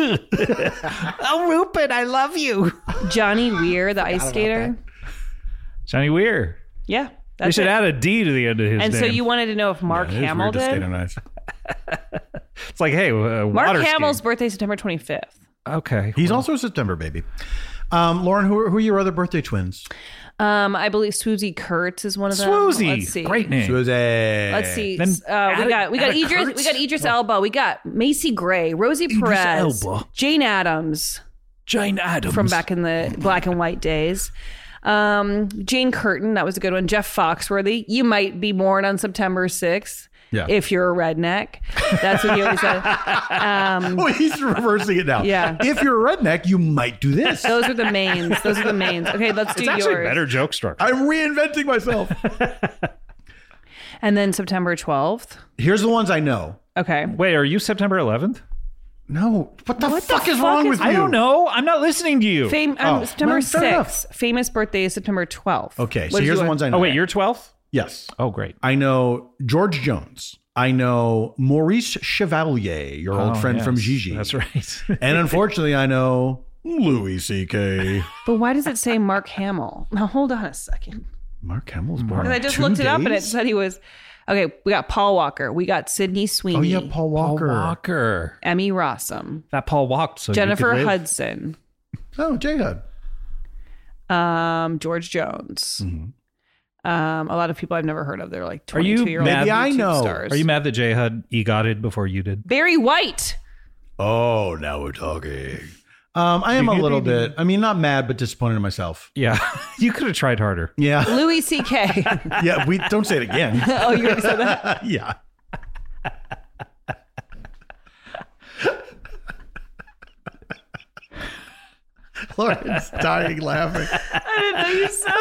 Oh, Rupert, I love you. Johnny Weir, the ice skater. Johnny Weir. Yeah. They That's should it. add a D to the end of his And name. so you wanted to know if Mark It is Hamill weird to skate did? on ice. It's like, hey, uh, Mark water Hamill's skiing. birthday, September twenty-fifth. Okay. He's also a September baby. Um, Lauren, who are, who are your other birthday twins? Um, I believe Swoozie Kurtz is one of them. Swoozie. Let's see. Great name. Susie. Let's see. Then Uh, we add- got we got add a Idris Kurtz? we got Idris Elba. We got Macy Gray, Rosie Perez, Elba. Jane Addams Jane Addams. from back in the black and white days. Um, Jane Curtin, that was a good one. Jeff Foxworthy. You might be born on September sixth. Yeah. If you're a redneck. That's what he always said. Um, Oh, he's reversing it now. Yeah. If you're a redneck, you might do this. those are the mains. Those are the mains. Okay, let's do It's actually yours. better joke structure. I'm reinventing myself. And then September twelfth. Here's the ones I know. Okay. Wait, are you September eleventh? No. What the What the fuck is fuck wrong is- with you? I don't know. I'm not listening to you. Fame, um, Oh, September well, fair enough. sixth. Famous birthday is September twelfth. Okay, so What is here's the yours? ones I know. Oh, wait, you're twelfth? Yes. Oh, great. I know George Jones. I know Maurice Chevalier, your old Oh, friend from yes. Gigi. That's right. And unfortunately, I know Louis C K. But why does it say Mark Hamill? Now hold on a second. Mark Hamill's born. Because I just two looked it up and it days? said he was. Okay, we got Paul Walker. We got Sydney Sweeney. Oh yeah, Paul Walker. Paul Walker. Emmy Rossum. That Paul walked so you Jennifer could live. Hudson. Oh, J Hud. Um, George Jones. Um, a lot of people I've never heard of. They're like Are you twenty-two year old mad- Maybe I YouTube know. stars. Are you mad that J Hud EGOTted before you did? Barry White. Oh, now we're talking. Um, I am a little bit. I mean, not mad, but disappointed in myself. Yeah. You could have tried harder. Yeah, Louis C K. yeah. We don't say it again. Oh, you already said that? Yeah. Lauren's dying laughing. I didn't know you said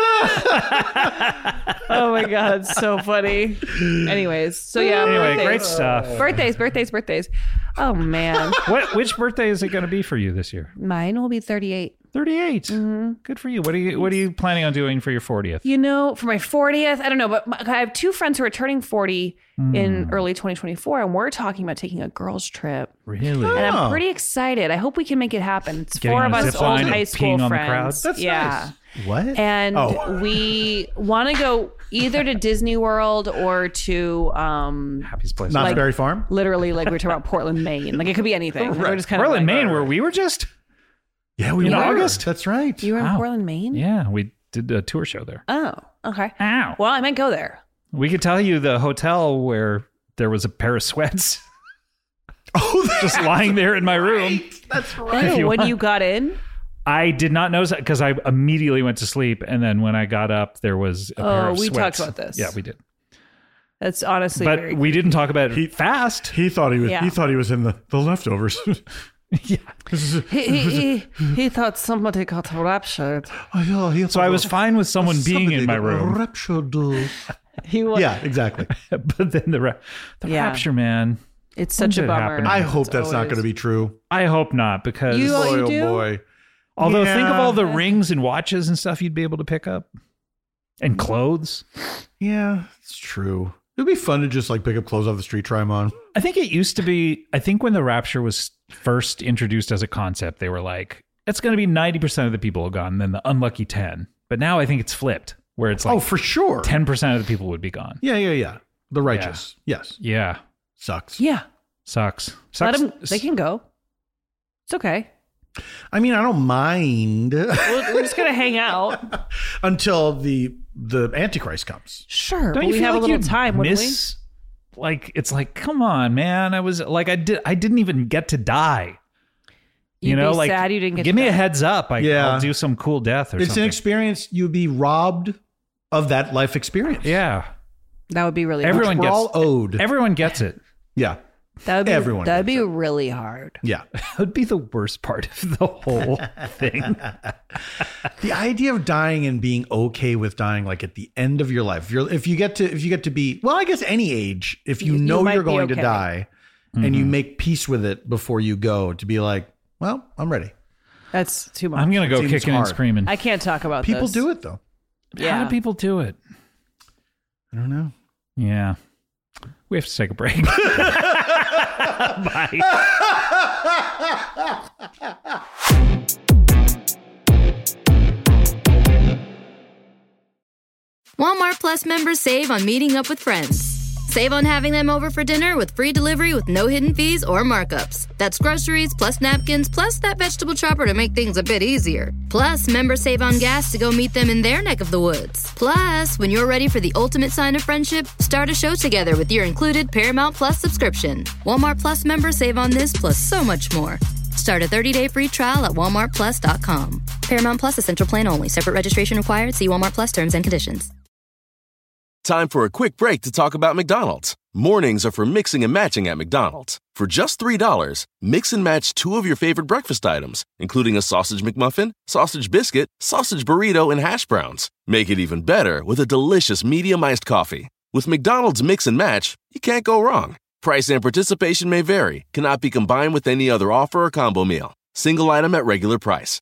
that. Oh my God, it's so funny. Anyways, so yeah. Anyway, birthdays. great stuff. Birthdays, birthdays, birthdays. Oh man. What? Which birthday is it going to be for you this year? Mine will be thirty-eight. thirty-eight. Good for you. What are you What are you planning on doing for your fortieth? You know, for my fortieth, I don't know, but my, I have two friends who are turning forty in early twenty twenty-four, and we're talking about taking a girls' trip. Really? And I'm Oh. pretty excited. I hope we can make it happen. It's Getting four on of a us zip old line and high school peeing on the friends. crowd? That's yeah. nice. What? And Oh. we want to go either to Disney World or to um Happiest place. Knott's like- Berry Farm. literally like we were talking about Portland, Maine. Like it could be anything. Right. We're just kind of Portland, like, Maine, where we were just. Yeah, we In were. August? That's right. You were in Wow. Portland, Maine? Yeah, we did a tour show there. Oh, okay. Ow. Well, I might go there. We could tell you the hotel where there was a pair of sweats Oh, just lying there in my room. that's right. Oh, you when want. you got in? I did not notice that because I immediately went to sleep, and then when I got up, there was a pair Oh, of we sweats. talked about this. Yeah, we did, That's honestly but very we didn't talk about it He- fast. He thought he was. Yeah. He thought he was in the, the leftovers. Yeah. he, he, he, he thought somebody got raptured. So I was fine with someone being in my room, Raptured. He was, Yeah, exactly. but then the ra- the Yeah. rapture, man. It's such a When's it bummer. happening? I hope It's that's not always- going to be true. I hope not, because You- boy, you oh do? boy. although think of Yeah. all the rings and watches and stuff you'd be able to pick up, and clothes. Yeah, it's true. It'd be fun to just like pick up clothes off the street, try them on. I think it used to be, I think when the rapture was first introduced as a concept, they were like, it's going to be ninety percent of the people are gone, then the unlucky ten. But now I think it's flipped, where it's like Oh, for sure. ten percent of the people would be gone. Yeah, yeah, yeah. The righteous. Yes. Yeah. Sucks. Yeah. Sucks. Let Sucks. them, they can go. It's okay. I mean, I don't mind We're, we're just going to hang out. until the the Antichrist comes. Sure. Don't but you we feel have like a little you'd time, wouldn't miss, like, it's like, come on, man. I was like, I did, I didn't even get to die. we? You You'd know, be like, sad you didn't get give to me a die. heads up. I, Yeah. I'll do some cool death or It's something. an experience you'd be robbed of that life experience. Yeah. That would be really Everyone We're gets all owed. Everyone gets it. yeah. That would be, Everyone that'd gets be it. really hard. Yeah. That would be the worst part of the whole thing. The idea of dying and being okay with dying, like at the end of your life, if, you're, if you get to if you get to be well, I guess any age, if you, You- you know might you're be going to okay. die, and you make peace with it before you go, to be like, well, I'm ready. That's too much. I'm going to go Seems kicking and hard. screaming. I can't talk about People this. do it though. Yeah. How do people do it? I don't know. Yeah. We have to take a break. Bye. Walmart Plus members save on meeting up with friends. Save on having them over for dinner with free delivery with no hidden fees or markups. That's groceries plus napkins plus that vegetable chopper to make things a bit easier. Plus, members save on gas to go meet them in their neck of the woods. Plus, when you're ready for the ultimate sign of friendship, start a show together with your included Paramount Plus subscription. Walmart Plus members save on this plus so much more. Start a thirty-day free trial at walmart plus dot com. Paramount Plus Essential Plan only. Separate registration required. See Walmart Plus terms and conditions. Time for a quick break to talk about McDonald's. Mornings are for mixing and matching at McDonald's. For just three dollars, mix and match two of your favorite breakfast items, including a sausage McMuffin, sausage biscuit, sausage burrito, and hash browns. Make it even better with a delicious medium iced coffee. With McDonald's Mix and Match, you can't go wrong. Price and participation may vary, cannot be combined with any other offer or combo meal. Single item at regular price.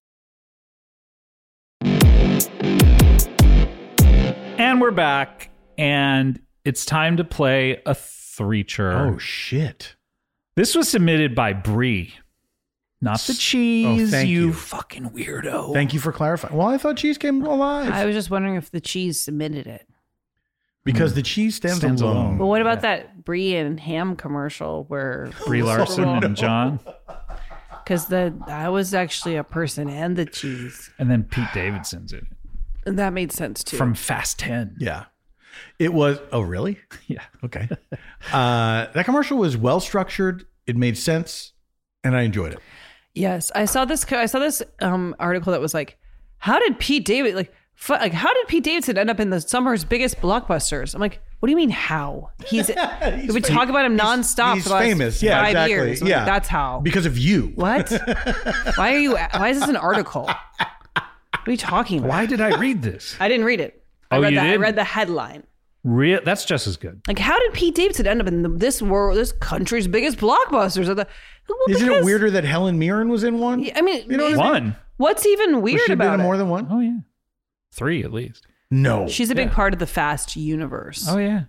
And we're back. And it's time to play a threecher. Oh shit! This was submitted by Bree, not the cheese. Oh, thank you, you. fucking weirdo. Thank you for clarifying. Well, I thought cheese came alive I was just wondering if the cheese submitted it. because the cheese stands, Stands alone. alone. But what about that Brie and ham commercial where Brie Larson and John, because the that was actually a person and the cheese. and then Pete Davidson's in it And that made sense too. from Fast ten. Yeah, it was. Oh, really? Yeah. Okay. uh, that commercial was well structured. It made sense, and I enjoyed it. Yes, I saw this. I saw this um, article that was like, "How did Pete David like, fu- like, how did Pete Davidson end up in the summer's biggest blockbusters?" I'm like, "What do you mean how? He's, we talk about him nonstop. He's for the last famous. Yeah, five exactly. years. I'm like, yeah, that's how. Because of you. What? Why are you? Why is this an article? What are you talking about? Why did I read this? I didn't read it. I Oh, read you the, I did? read the headline. Real, that's just as good. Like, how did Pete Davidson end up in the, this world, this country's biggest blockbusters? Or the, well, Isn't it because- weirder that Helen Mirren was in one? I mean, You know what I mean? One. what's even Was weird she been about in it? more than one? Oh, yeah. Three at least. No. She's a big part of the Fast universe. Oh, yeah.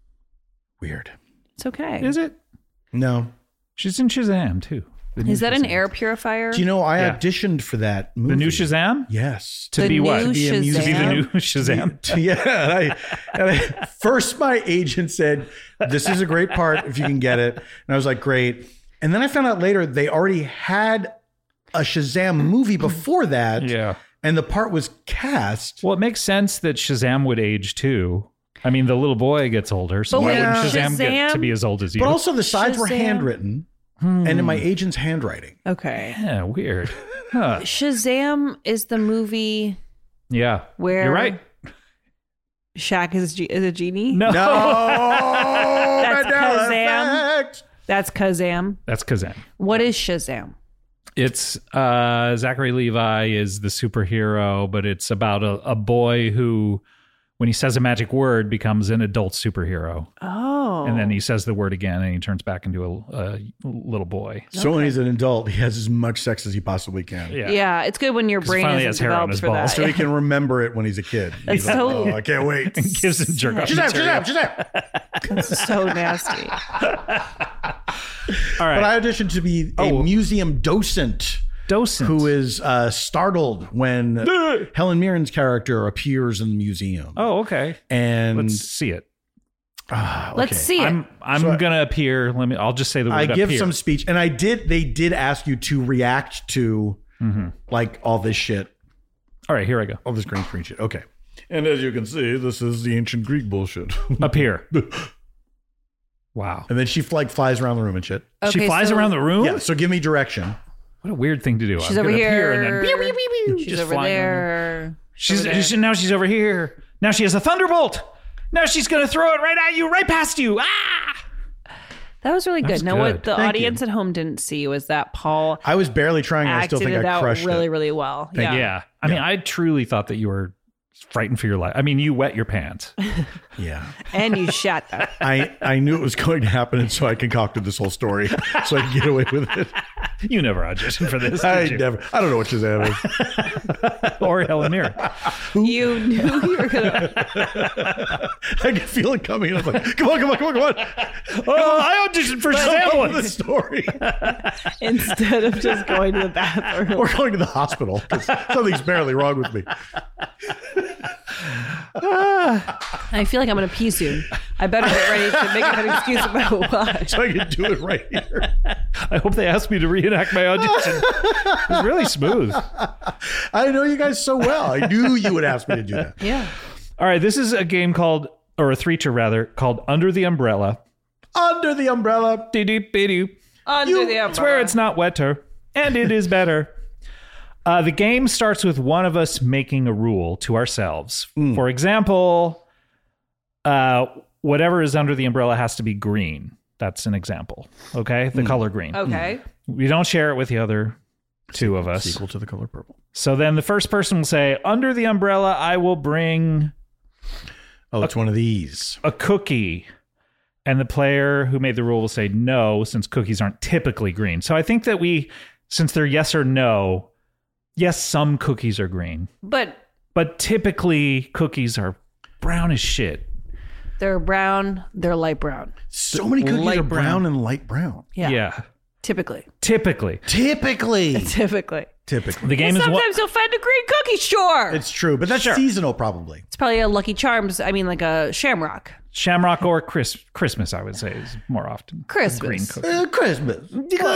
Weird. It's okay. Is it? No. She's in Shazam, too. The new Is that an Shazam. air purifier? Do you know I Yeah. auditioned for that movie? The new Shazam? Yes. To The be what? new To be, a Shazam? to be the new Shazam. Yeah. And I, and I, first, my agent said, "This is a great part if you can get it." And I was like, "Great." And then I found out later they already had a Shazam movie before that. Yeah. And the part was cast. Well, it makes sense that Shazam would age, too. I mean, the little boy gets older, so But why wait, wouldn't Shazam, get Shazam- to be as old as you? But also the sides were Shazam. handwritten and in my agent's handwriting. Okay. yeah, weird. Huh. Shazam is the movie Yeah. where You're right. Shaq is, ge- is a genie. No. No. That's Mandela Kazam. effect. That's Kazam. That's Kazam. What is Shazam? It's uh, Zachary Levi is the superhero, but it's about a, a boy who, when he says a magic word, becomes an adult superhero. Oh. And then he says the word again and he turns back into a, a little boy. So when he's an adult, he has as much sex as he possibly can. Yeah. Yeah, it's good when your 'Cause brain finally isn't has hair on developed his for balls. that. So he can remember it when he's a kid. That's He's like, so- "Oh, I can't wait." And gives him jerk off Shazam, material. Shazam, Shazam. It's so nasty. All right. But I auditioned to be a Oh. museum docent Docent. who is uh, startled when Helen Mirren's character appears in the museum. Oh, okay. And Let's see it. ah, Let's okay. see it. I'm I'm So I- gonna appear. Let me. I'll just say the word. I give appear. some speech, and I did. They did ask you to react to like all this shit, All right, here I go. all this green screen shit. Okay. And as you can see, this is the ancient Greek bullshit. Appear. Wow. And then she like flies around the room and shit. She Okay, flies so around the room. Yeah. So give me direction. What a weird thing to do. She's I'm over gonna here. appear and then pew, pew, pew, pew. She's Just over flying around. there. She's, over there. she- now she's over here. Now she has a thunderbolt. Now she's gonna throw it right at you, right past you. Ah! That was really That good. was Now, good. what the Thank audience at home didn't see was that Paul I was barely trying, and I still acted think it I out crushed really, it. really well. Yeah. Yeah. I mean, I truly thought that you were frightened for your life. I mean, you wet your pants. Yeah. And you shot them. I, I knew it was going to happen, and so I concocted this whole story so I could get away with it. You never auditioned for this, I did you? never. I don't know what she's having. Or Helen Mirren. You knew you were going to. I could feel it coming. I was like, "Come on, come on, come on, come on!" Oh, I auditioned for Tell someone. the story. Instead of just going to the bathroom. We're going to the hospital because something's barely wrong with me. I feel like I'm going to pee soon. I better get ready to make up an excuse about why. So I can do it right here. I hope they asked me to reenact my audition. It was really smooth. I know you guys so well. I knew you would ask me to do that. Yeah. All right, this is a game called, or a three-tier rather, called Under the Umbrella. Under the umbrella. Dee-dee-bee-doo. Under You- the umbrella. It's where it's not wetter, and it is better. Uh, the game starts with one of us making a rule to ourselves. For example, uh, whatever is under the umbrella has to be green. That's an example. Okay, the color green. Okay. We don't share it with the other two of us. Sequel to the color purple. So then the first person will say, under the umbrella, I will bring Oh, it's one of these. a cookie. And the player who made the rule will say no, since cookies aren't typically green. So I think that we, since they're yes or no, yes, some cookies are green, But but typically cookies are brown as shit. they're brown. They're light brown. So many cookies light are brown. brown and light brown. Yeah. Yeah. Typically. Typically. Typically. Typically. Typically. The game is one. Sometimes you'll find a green cookie, sure. It's, It's true, but that's seasonal probably. probably a Lucky Charms. I mean, like a Shamrock. Shamrock or Chris, Christmas, I would say, is more often. Christmas. Green cookie. Uh, Christmas.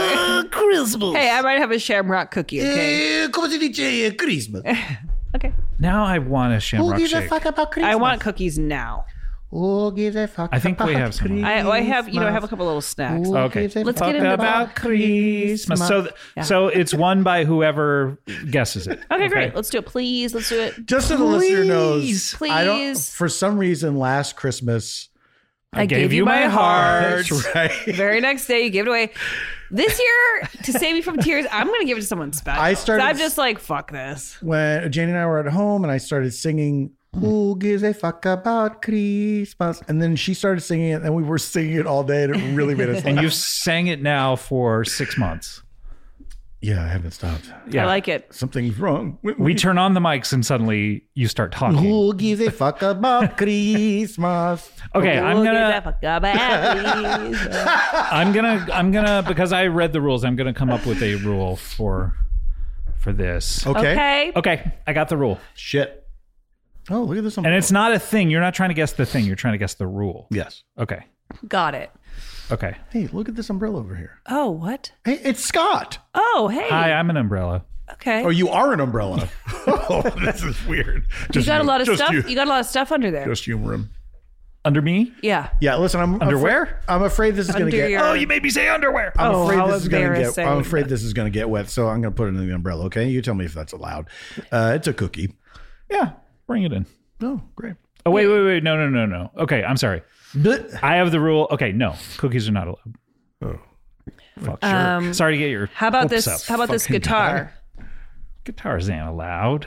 Hey, I might have a Shamrock cookie, okay? Eh, come si dice eh, Christmas. Okay. Now I want a shamrock Who gives a shake. fuck about Christmas? I want cookies now. Who gives a fuck I think we about have some. Christmas? I, oh, I have, you know, I have a couple little snacks. Who Okay. gives a Let's fuck get into about Christmas. So, th- so it's won by whoever guesses it. Okay, great. Let's do it, please. Let's do it. Just so the listener knows, Please. I don't. For some reason, last Christmas, I, gave, you my heart. that's right. Very next day, you gave it away. This year, to save me from tears, I'm going to give it to someone special. I started- I'm just like, fuck this. When Jane and I were at home, and I started singing "Who gives a fuck about Christmas," and then she started singing it, and we were singing it all day, and it really made us laugh. And you've sang it now for six months. Yeah, I haven't stopped. Yeah. I like it. Something's wrong. with We me. turn on the mics and suddenly you start talking. Who gives a fuck about Christmas? Okay, I'm We'll give gonna, that fuck about Christmas. I'm gonna, I'm gonna, because I read the rules, I'm gonna come up with a rule for, for this. Okay. Okay. Okay, I got the rule, Shit. Oh, look at this. and it's not a thing. You're not trying to guess the thing. You're trying to guess the rule. Yes. Okay. Got it. Okay. Hey, look at this umbrella over here. Oh, what? Hey, it's Scott. Oh, hey. Hi, I'm an umbrella. Okay. Oh, you are an umbrella. Oh, this is weird. you Just got a lot of just stuff. You, You got a lot of stuff under there. just humor him. Under me? Yeah. Yeah, listen, I'm Underwear? Afraid, I'm afraid this is going to Under get. your- Oh, you made me say underwear. I'm Oh, afraid how this is going to get. embarrassing. I'm afraid this is going to get wet, so I'm going to put it in the umbrella. Okay, you tell me if that's allowed. Uh, it's a cookie. Yeah, bring it in. Oh, great. Oh, wait, wait, wait. No, no, no, no. Okay, I'm sorry. But I have the rule. Okay, no, cookies are not allowed. oh, Fuck. Um, Sorry to get your. How about hopes this? up. How about this fucking guitar? Guitars ain't allowed.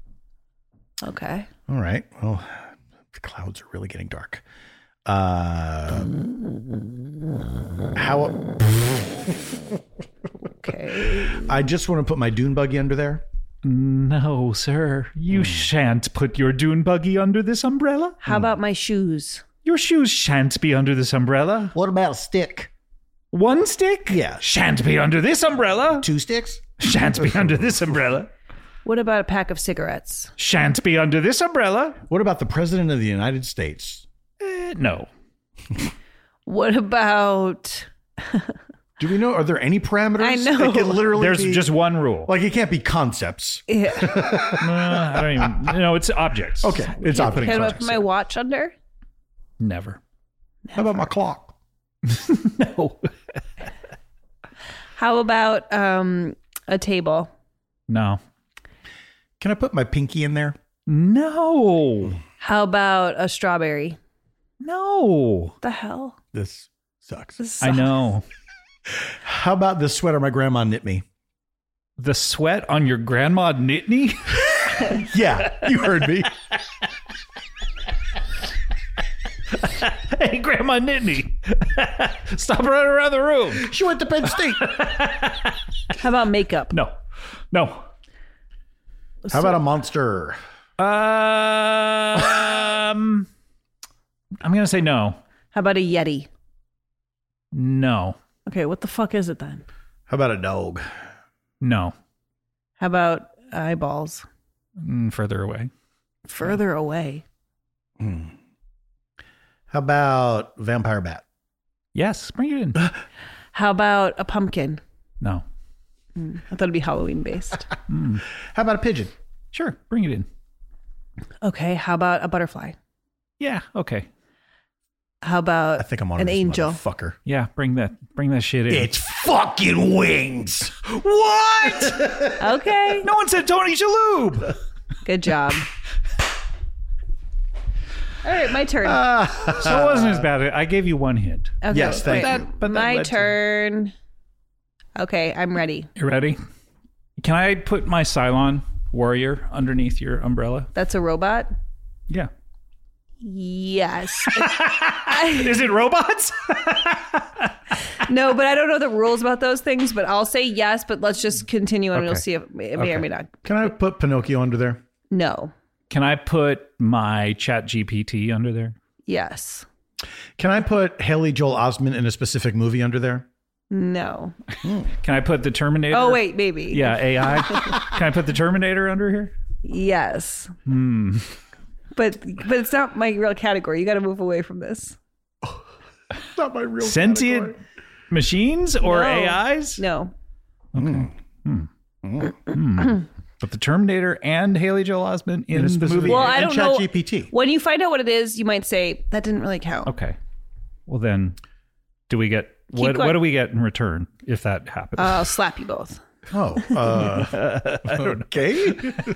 Okay. all right. Well, the clouds are really getting dark. Uh, how? Okay. I just want to put my dune buggy under there. No, sir. You shan't put your dune buggy under this umbrella. How about my shoes? Your shoes shan't be under this umbrella. What about a stick? One stick? Yeah. Shan't be under this umbrella. Two sticks? Shan't be under this umbrella. What about a pack of cigarettes? Shan't be under this umbrella. What about the president of the United States? Eh, no. What about? Do we know? Are there any parameters? I know. It can literally There's be, just one rule. like it can't be concepts. Yeah. Uh, I don't even. No, it's objects. Okay, it's You're objects. putting Can I objects put my in. watch under? Never. How about my clock? No. How about um a table? No. Can I put my pinky in there? No. How about a strawberry? No. The hell? This Sucks. I know. How about this sweater my grandma knit me? The sweat on your grandma Nittany? Yeah, you heard me. Hey, Grandma Nittany. Stop running around the room. She went to Penn State. How about makeup? No. No. How about a monster? Um, I'm going to say no. How about a Yeti? No. Okay, what the fuck is it then? How about a dog? No. How about eyeballs? Mm, further away. Further away. Hmm. How about vampire bat? Yes, bring it in. How about a pumpkin? No. Mm, I thought it'd be Halloween based. Mm. How about a pigeon? Sure, bring it in. Okay, how about a butterfly? Yeah, okay. How about I think I'm on an this angel? Fucker. Yeah, bring that bring that shit in. It's fucking wings. What? Okay, No one said Tony Shalhoub. good job. All right, my turn. So it wasn't as bad. I gave you one hint. Okay, yes, thank wait. you. But that My led to- turn. Okay, I'm ready. You ready? Can I put my Cylon warrior underneath your umbrella? That's a robot? Yeah. Yes. Is it robots? No, but I don't know the rules about those things, but I'll say yes, but let's just continue and Okay. we'll see if it may Okay. or may not. Can I put Pinocchio under there? No. Can I put my Chat G P T under there? Yes. Can I put Haley Joel Osment in a specific movie under there? No. Can I put the Terminator? Oh, wait, maybe. Yeah, A I. Can I put the Terminator under here? Yes. Hmm. But but it's not my real category. You got to move away from this. It's not my real Sentient category. machines or No. A Is? No. But the Terminator and Haley Joel Osment in, In a the specific movie. Well, I and don't know. ChatGPT. When you find out what it is, you might say that didn't really count. Okay. Well, then, do we get what? going. What do we get in return if that happens? I'll slap you both. Oh, uh, okay.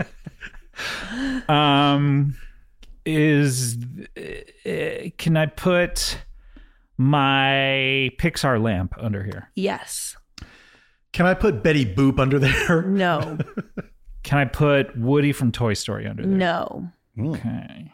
Um, is uh, can I put my Pixar lamp under here? Yes. Can I put Betty Boop under there? No. Can I put Woody from Toy Story under there? No. Okay.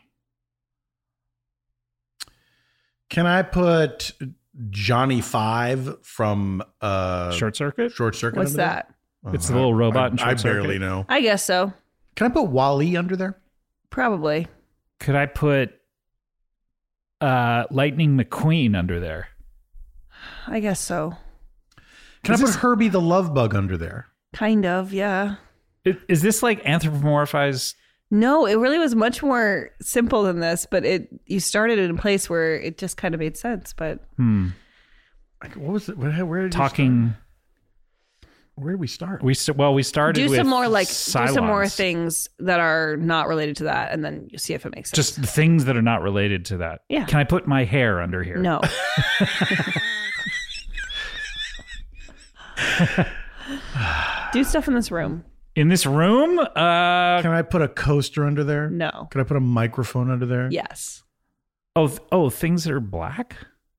Can I put Johnny Five from uh, Short Circuit. Short Circuit? What's under that? there? It's Oh, the little I- robot in I, Short I Circuit. barely know. I guess so. Can I put Wall-E under there? Probably. Could I put uh, Lightning McQueen under there? I guess so. Can Is I put this- Herbie the Love Bug under there? Kind of, yeah. Is, is this like anthropomorphized? No, it really was much more simple than this, but it you started in a place where it just kind of made sense. But Hmm. Like, what was it? Where, where did you Talking. start? Where did we start? We st- well, we started do with some more like do some more Cylons. things that are not related to that, and then you see if it makes sense. Just the things that are not related to that. Yeah. Can I put my hair under here? no. Do stuff in this room. In this room? Uh, Can I put a coaster under there? No. Can I put a microphone under there? Yes. oh, th- oh, things that are black?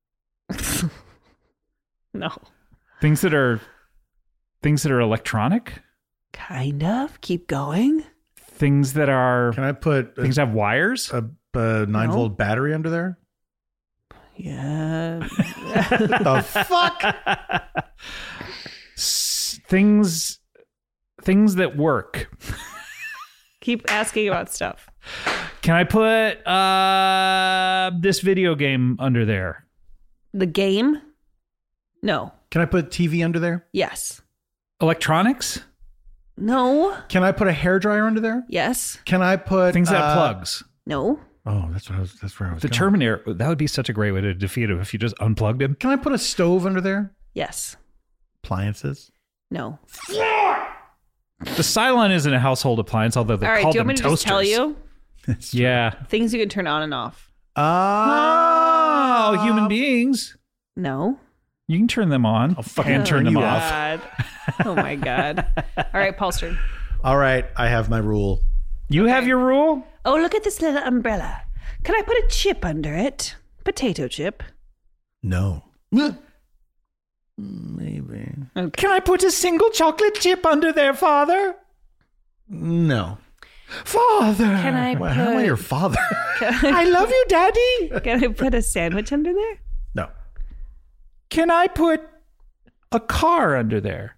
No. Things that are things that are electronic? Kind of. Keep going. Things that are Can I put a, things that have wires? a, a nine No. volt battery under there? Yeah. The fuck? S- things things that work. Keep asking about stuff. Can I put uh this video game under there? The game? No. Can I put T V under there? Yes. Electronics? No. Can I put a hairdryer under there? Yes. Can I put Things that have uh, plugs. No. Oh, that's what I was. That's where I was. The going. Terminator, that would be such a great way to defeat him if you just unplugged him. Can I put a stove under there? Yes. Appliances. No. The Cylon isn't a household appliance, although they All right. call Do you them want me to toasters. just tell you Yeah. things you can turn on and off? Oh, Oh, human beings. No. You can turn them on fucking and turn turn them you off. God. Oh my God. All right, Paul's turn. All right, I have my rule. You have your rule? Oh, look at this little umbrella. Can I put a chip under it? Potato chip. No. Maybe. Can I put a single chocolate chip under there, Father? No. Father. Can I Well, put? how am I your father? I love you, Daddy. Can I put a sandwich under there? No. Can I put a car under there?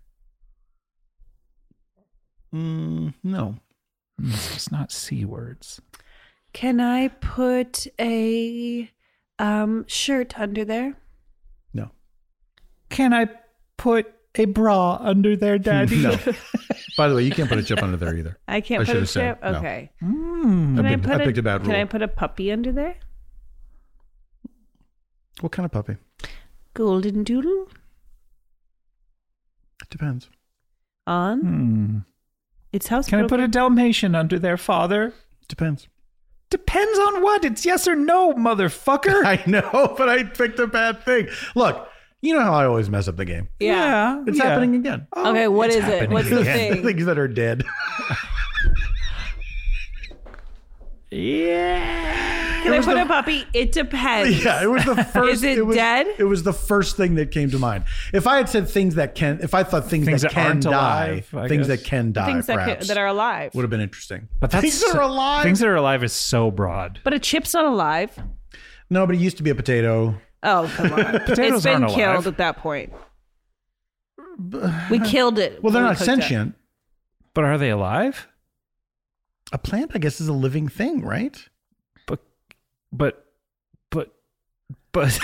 Mm, no. It's not C words. Can I put a um, shirt under there? No. Can I put a bra under there, Daddy? No. By the way, you can't put a chip under there either. I can't I put should a have said chip. no. Okay. Mm. Can I I, picked- put I picked a, a bad Can I rule. put a puppy under there? What kind of puppy? Golden doodle It depends. on Hmm. its house. Can I put a Dalmatian under there, Father? Depends. Depends on what. It's yes or no, motherfucker. I know, but I picked a bad thing. Look, you know how I always mess up the game. Yeah. It's yeah. happening again. Okay, what it's is it? happening What's the again. thing? Things that are dead. Yeah. Can I put a puppy? It depends. Yeah, it was the first. Is it was, dead? It was the first thing that came to mind. If I had said things that can, if I thought things, Things that, that can aren't die, alive, I things guess. that can die, Things that, perhaps can, that are alive. would have been interesting. But that's things that so- are alive. Things that are alive is so broad. But a chip's not alive. no, but it used to be a potato. Oh, come on. Potatoes It's been aren't killed alive. at that point. We killed it. Well, they're when we not cooked it. sentient. But are they alive? A plant, I guess, is a living thing, right? But, but, but, but.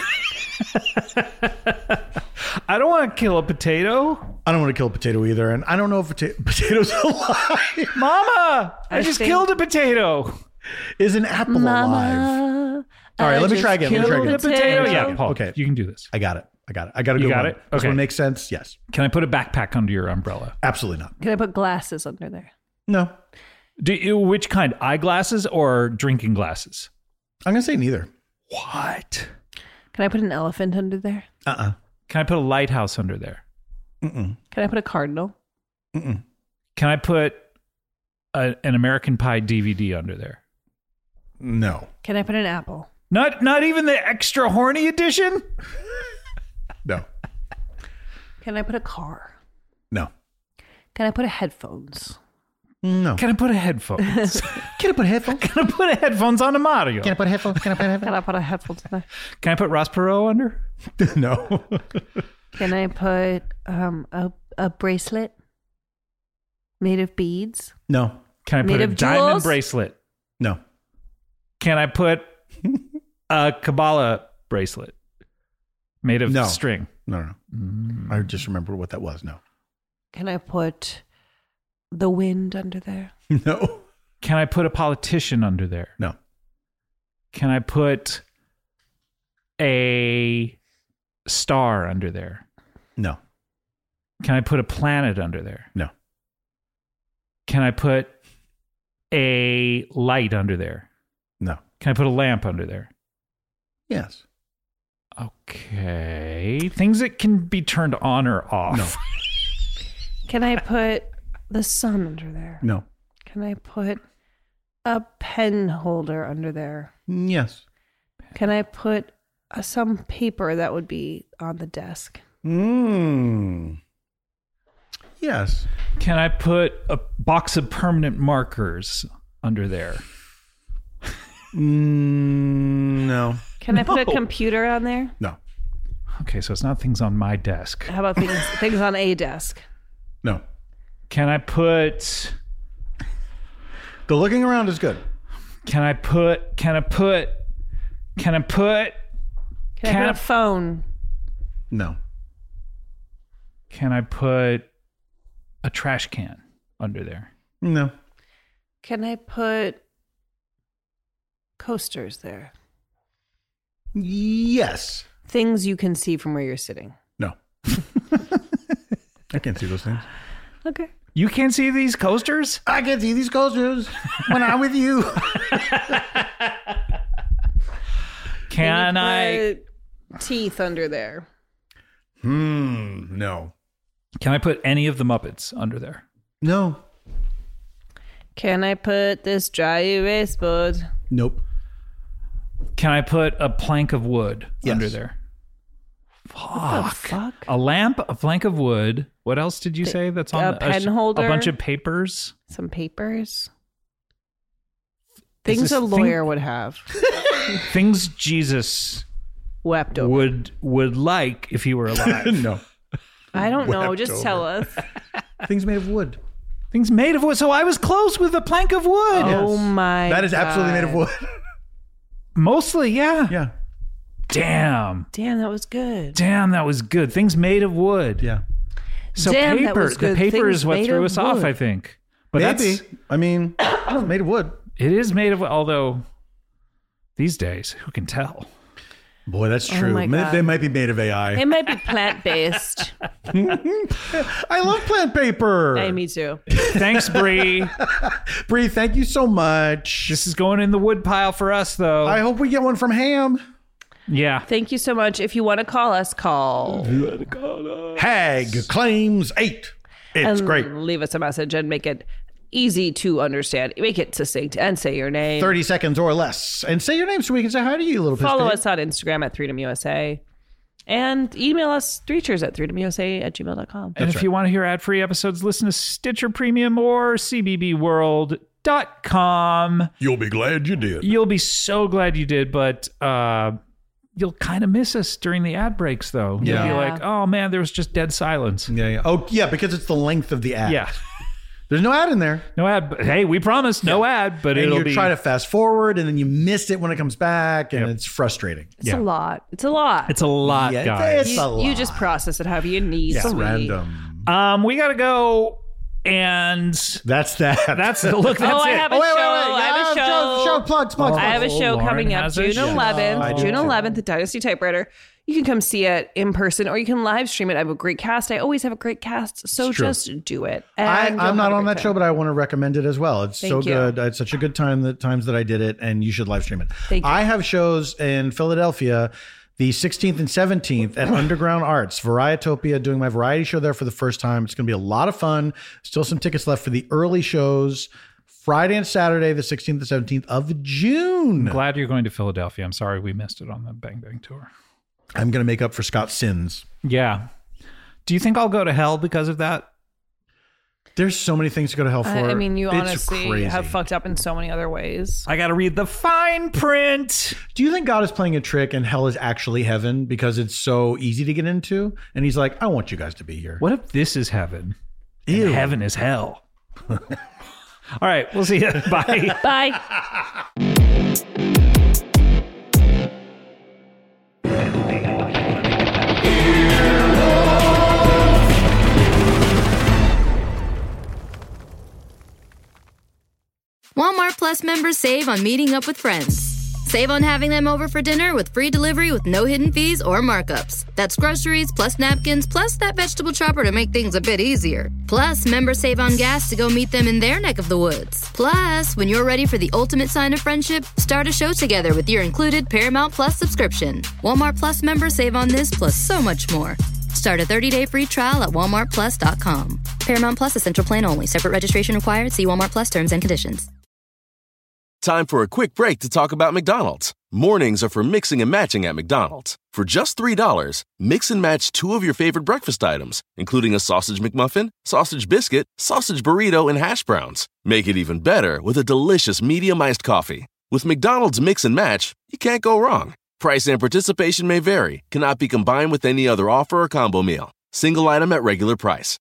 I don't want to kill a potato. I don't want to kill a potato either, and I don't know if pota- potato's alive. Mama, I, I just think- killed a potato. Is an apple alive? Mama, All right, I let me just try again, let me try killed again. a Potato? potato. Yeah, Paul. Okay. You can do this. I got it. I got it. I got a You good got one. it? This Okay. one makes sense. Yes, Can I put a backpack under your umbrella? absolutely not. Can I put glasses under there? No, Do you, which kind? Eyeglasses or drinking glasses? I'm gonna say neither. What? Can I put an elephant under there? Uh uh Can I put a lighthouse under there? Mm Can I put a cardinal? mm mm. Can I put a, an American Pie D V D under there? No, Can I put an apple? Not not even the extra horny edition? no, Can I put a car? no, Can I put a headphones? no. Can I put a headphones? Can I put headphones? Can I put a headphones on a Mario? Can I put headphones? Can I put headphones? Can I put a headphones in there? Can I put Ross Perot under? No. Can I put um a a bracelet made of beads? No. Can I Made put a of diamond jewels? bracelet? No. Can I put a Kabbalah bracelet made of No. string? No, no, no. I just remember what that was. No. Can I put the wind under there? No. Can I put a politician under there? No. Can I put a star under there? No. Can I put a planet under there? No. Can I put a light under there? No. Can I put a lamp under there? Yes. Okay. Things that can be turned on or off. No. Can I put the sun under there? No. Can I put a pen holder under there? Yes. Can I put uh, some paper that would be on the desk? Mmm. Yes. Can I put a box of permanent markers under there? Mm, no. Can I put a No. computer on there? No. Okay, so it's not things on my desk. How about things things on a desk? No. Can I put The looking around is good. can I put can I put can I put Can, I Can put I- a phone? No. can I put a trash can under there? No. Can I put coasters there? Yes. Things you can see from where you're sitting. No. I can't see those things. Okay. You can't see these coasters? I can see these coasters when I'm with you. Can I put teeth under there? Hmm. No. can I put any of the Muppets under there? No. Can I put this dry erase board? Nope. Can I put a plank of wood Yes. under there? Fuck. fuck? A lamp, a plank of wood. What else did you say that's on a the, pen sh- holder. A bunch of papers. Some papers. Things this a thing- lawyer would have. Things Jesus Wept over. would would like if he were alive. No. I don't know. Wept Just over. tell us. Things made of wood. Things made of wood. So I was close with a plank of wood. Oh my That is absolutely made of God. wood. Mostly, yeah. Yeah. Damn. Damn, that was good. Damn, that was good. Things made of wood. Yeah. So Damn, that paper, was good. the paper Things is what made threw of Oh, us off, wood. I think. But Maybe. that's I mean, it's made of wood. it is made of, although these days, who can tell? Boy, that's Oh true. my Ma- God. They might be made of A I. It might be plant based. I love plant paper. Hey, me too. Thanks, Bree. Bree, thank you so much. This is going in the wood pile for us, though. I hope we get one from Ham. yeah. Thank you so much. If you want to call us, call Hag claims eight. It's and great. leave us a message and make it easy to understand. Make it succinct and say your name. thirty seconds or less. And say your name so we can say hi to you, little Follow Pistol. us on Instagram at Freedom U S A. And email us, Threechers at freedomusa at gmail dot com. And if you want to hear ad-free episodes, listen to Stitcher Premium or c b b world dot com. You'll be glad you did. You'll be so glad you did, but uh, you'll kind of miss us during the ad breaks, though. You'll be Yeah. like, oh, man, there was just dead silence. Yeah, yeah. Oh, yeah, because it's the length of the ad. Yeah. There's no ad in there. No ad. But hey, we promise no ad, but And it'll you be... try to fast forward, and then you miss it when it comes back, and Yep. it's frustrating. It's Yeah. a lot. It's a lot. It's a lot, Yeah, guys. it's a lot. you just process it however you need. It's sweetie. random. Um, we got to go, and That's that. that's look. That's Oh, I it. have a Oh, wait, show. wait, wait. I have a Yeah, show. Show, show plugs, plugs, I have a plugs. show Lauren coming up has a June show. eleventh. I do June too. eleventh at Dynasty Typewriter. You can come see it in person or you can live stream it. I have a great cast. I always have a great cast. So It's true. just do it. I, And you'll I'm not have a on great that show, time. but I want to recommend it as well. It's so Thank you. good. I had such a good time the times that I did it, and you should live stream it. Thank you. I have shows in Philadelphia the sixteenth and seventeenth at Underground Arts, Varietopia, doing my variety show there for the first time. It's going to be a lot of fun. Still some tickets left for the early shows. Friday and Saturday, the sixteenth and seventeenth of June. Glad you're going to Philadelphia. I'm sorry we missed it on the Bang Bang tour. I'm going to make up for Scott's sins. Yeah. Do you think I'll go to hell because of that? There's so many things to go to hell for. I I mean, you It's honestly crazy. have fucked up in so many other ways. I got to read the fine print. Do you think God is playing a trick and hell is actually heaven because it's so easy to get into? And he's like, I want you guys to be here. What if this is heaven? and Ew. heaven is hell. All right, we'll see you. Bye. Bye. Walmart Plus members save on meeting up with friends. Save on having them over for dinner with free delivery with no hidden fees or markups. That's groceries plus napkins plus that vegetable chopper to make things a bit easier. Plus, members save on gas to go meet them in their neck of the woods. Plus, when you're ready for the ultimate sign of friendship, start a show together with your included Paramount Plus subscription. Walmart Plus members save on this plus so much more. Start a thirty-day free trial at walmart plus dot com. Paramount Plus Essential Plan only. Separate registration required. See Walmart Plus terms and conditions. Time for a quick break to talk about McDonald's. Mornings are for mixing and matching at McDonald's. For just three dollars, mix and match two of your favorite breakfast items, including a sausage McMuffin, sausage biscuit, sausage burrito, and hash browns. Make it even better with a delicious medium iced coffee. With McDonald's Mix and Match, you can't go wrong. Price and participation may vary, cannot be combined with any other offer or combo meal. Single item at regular price.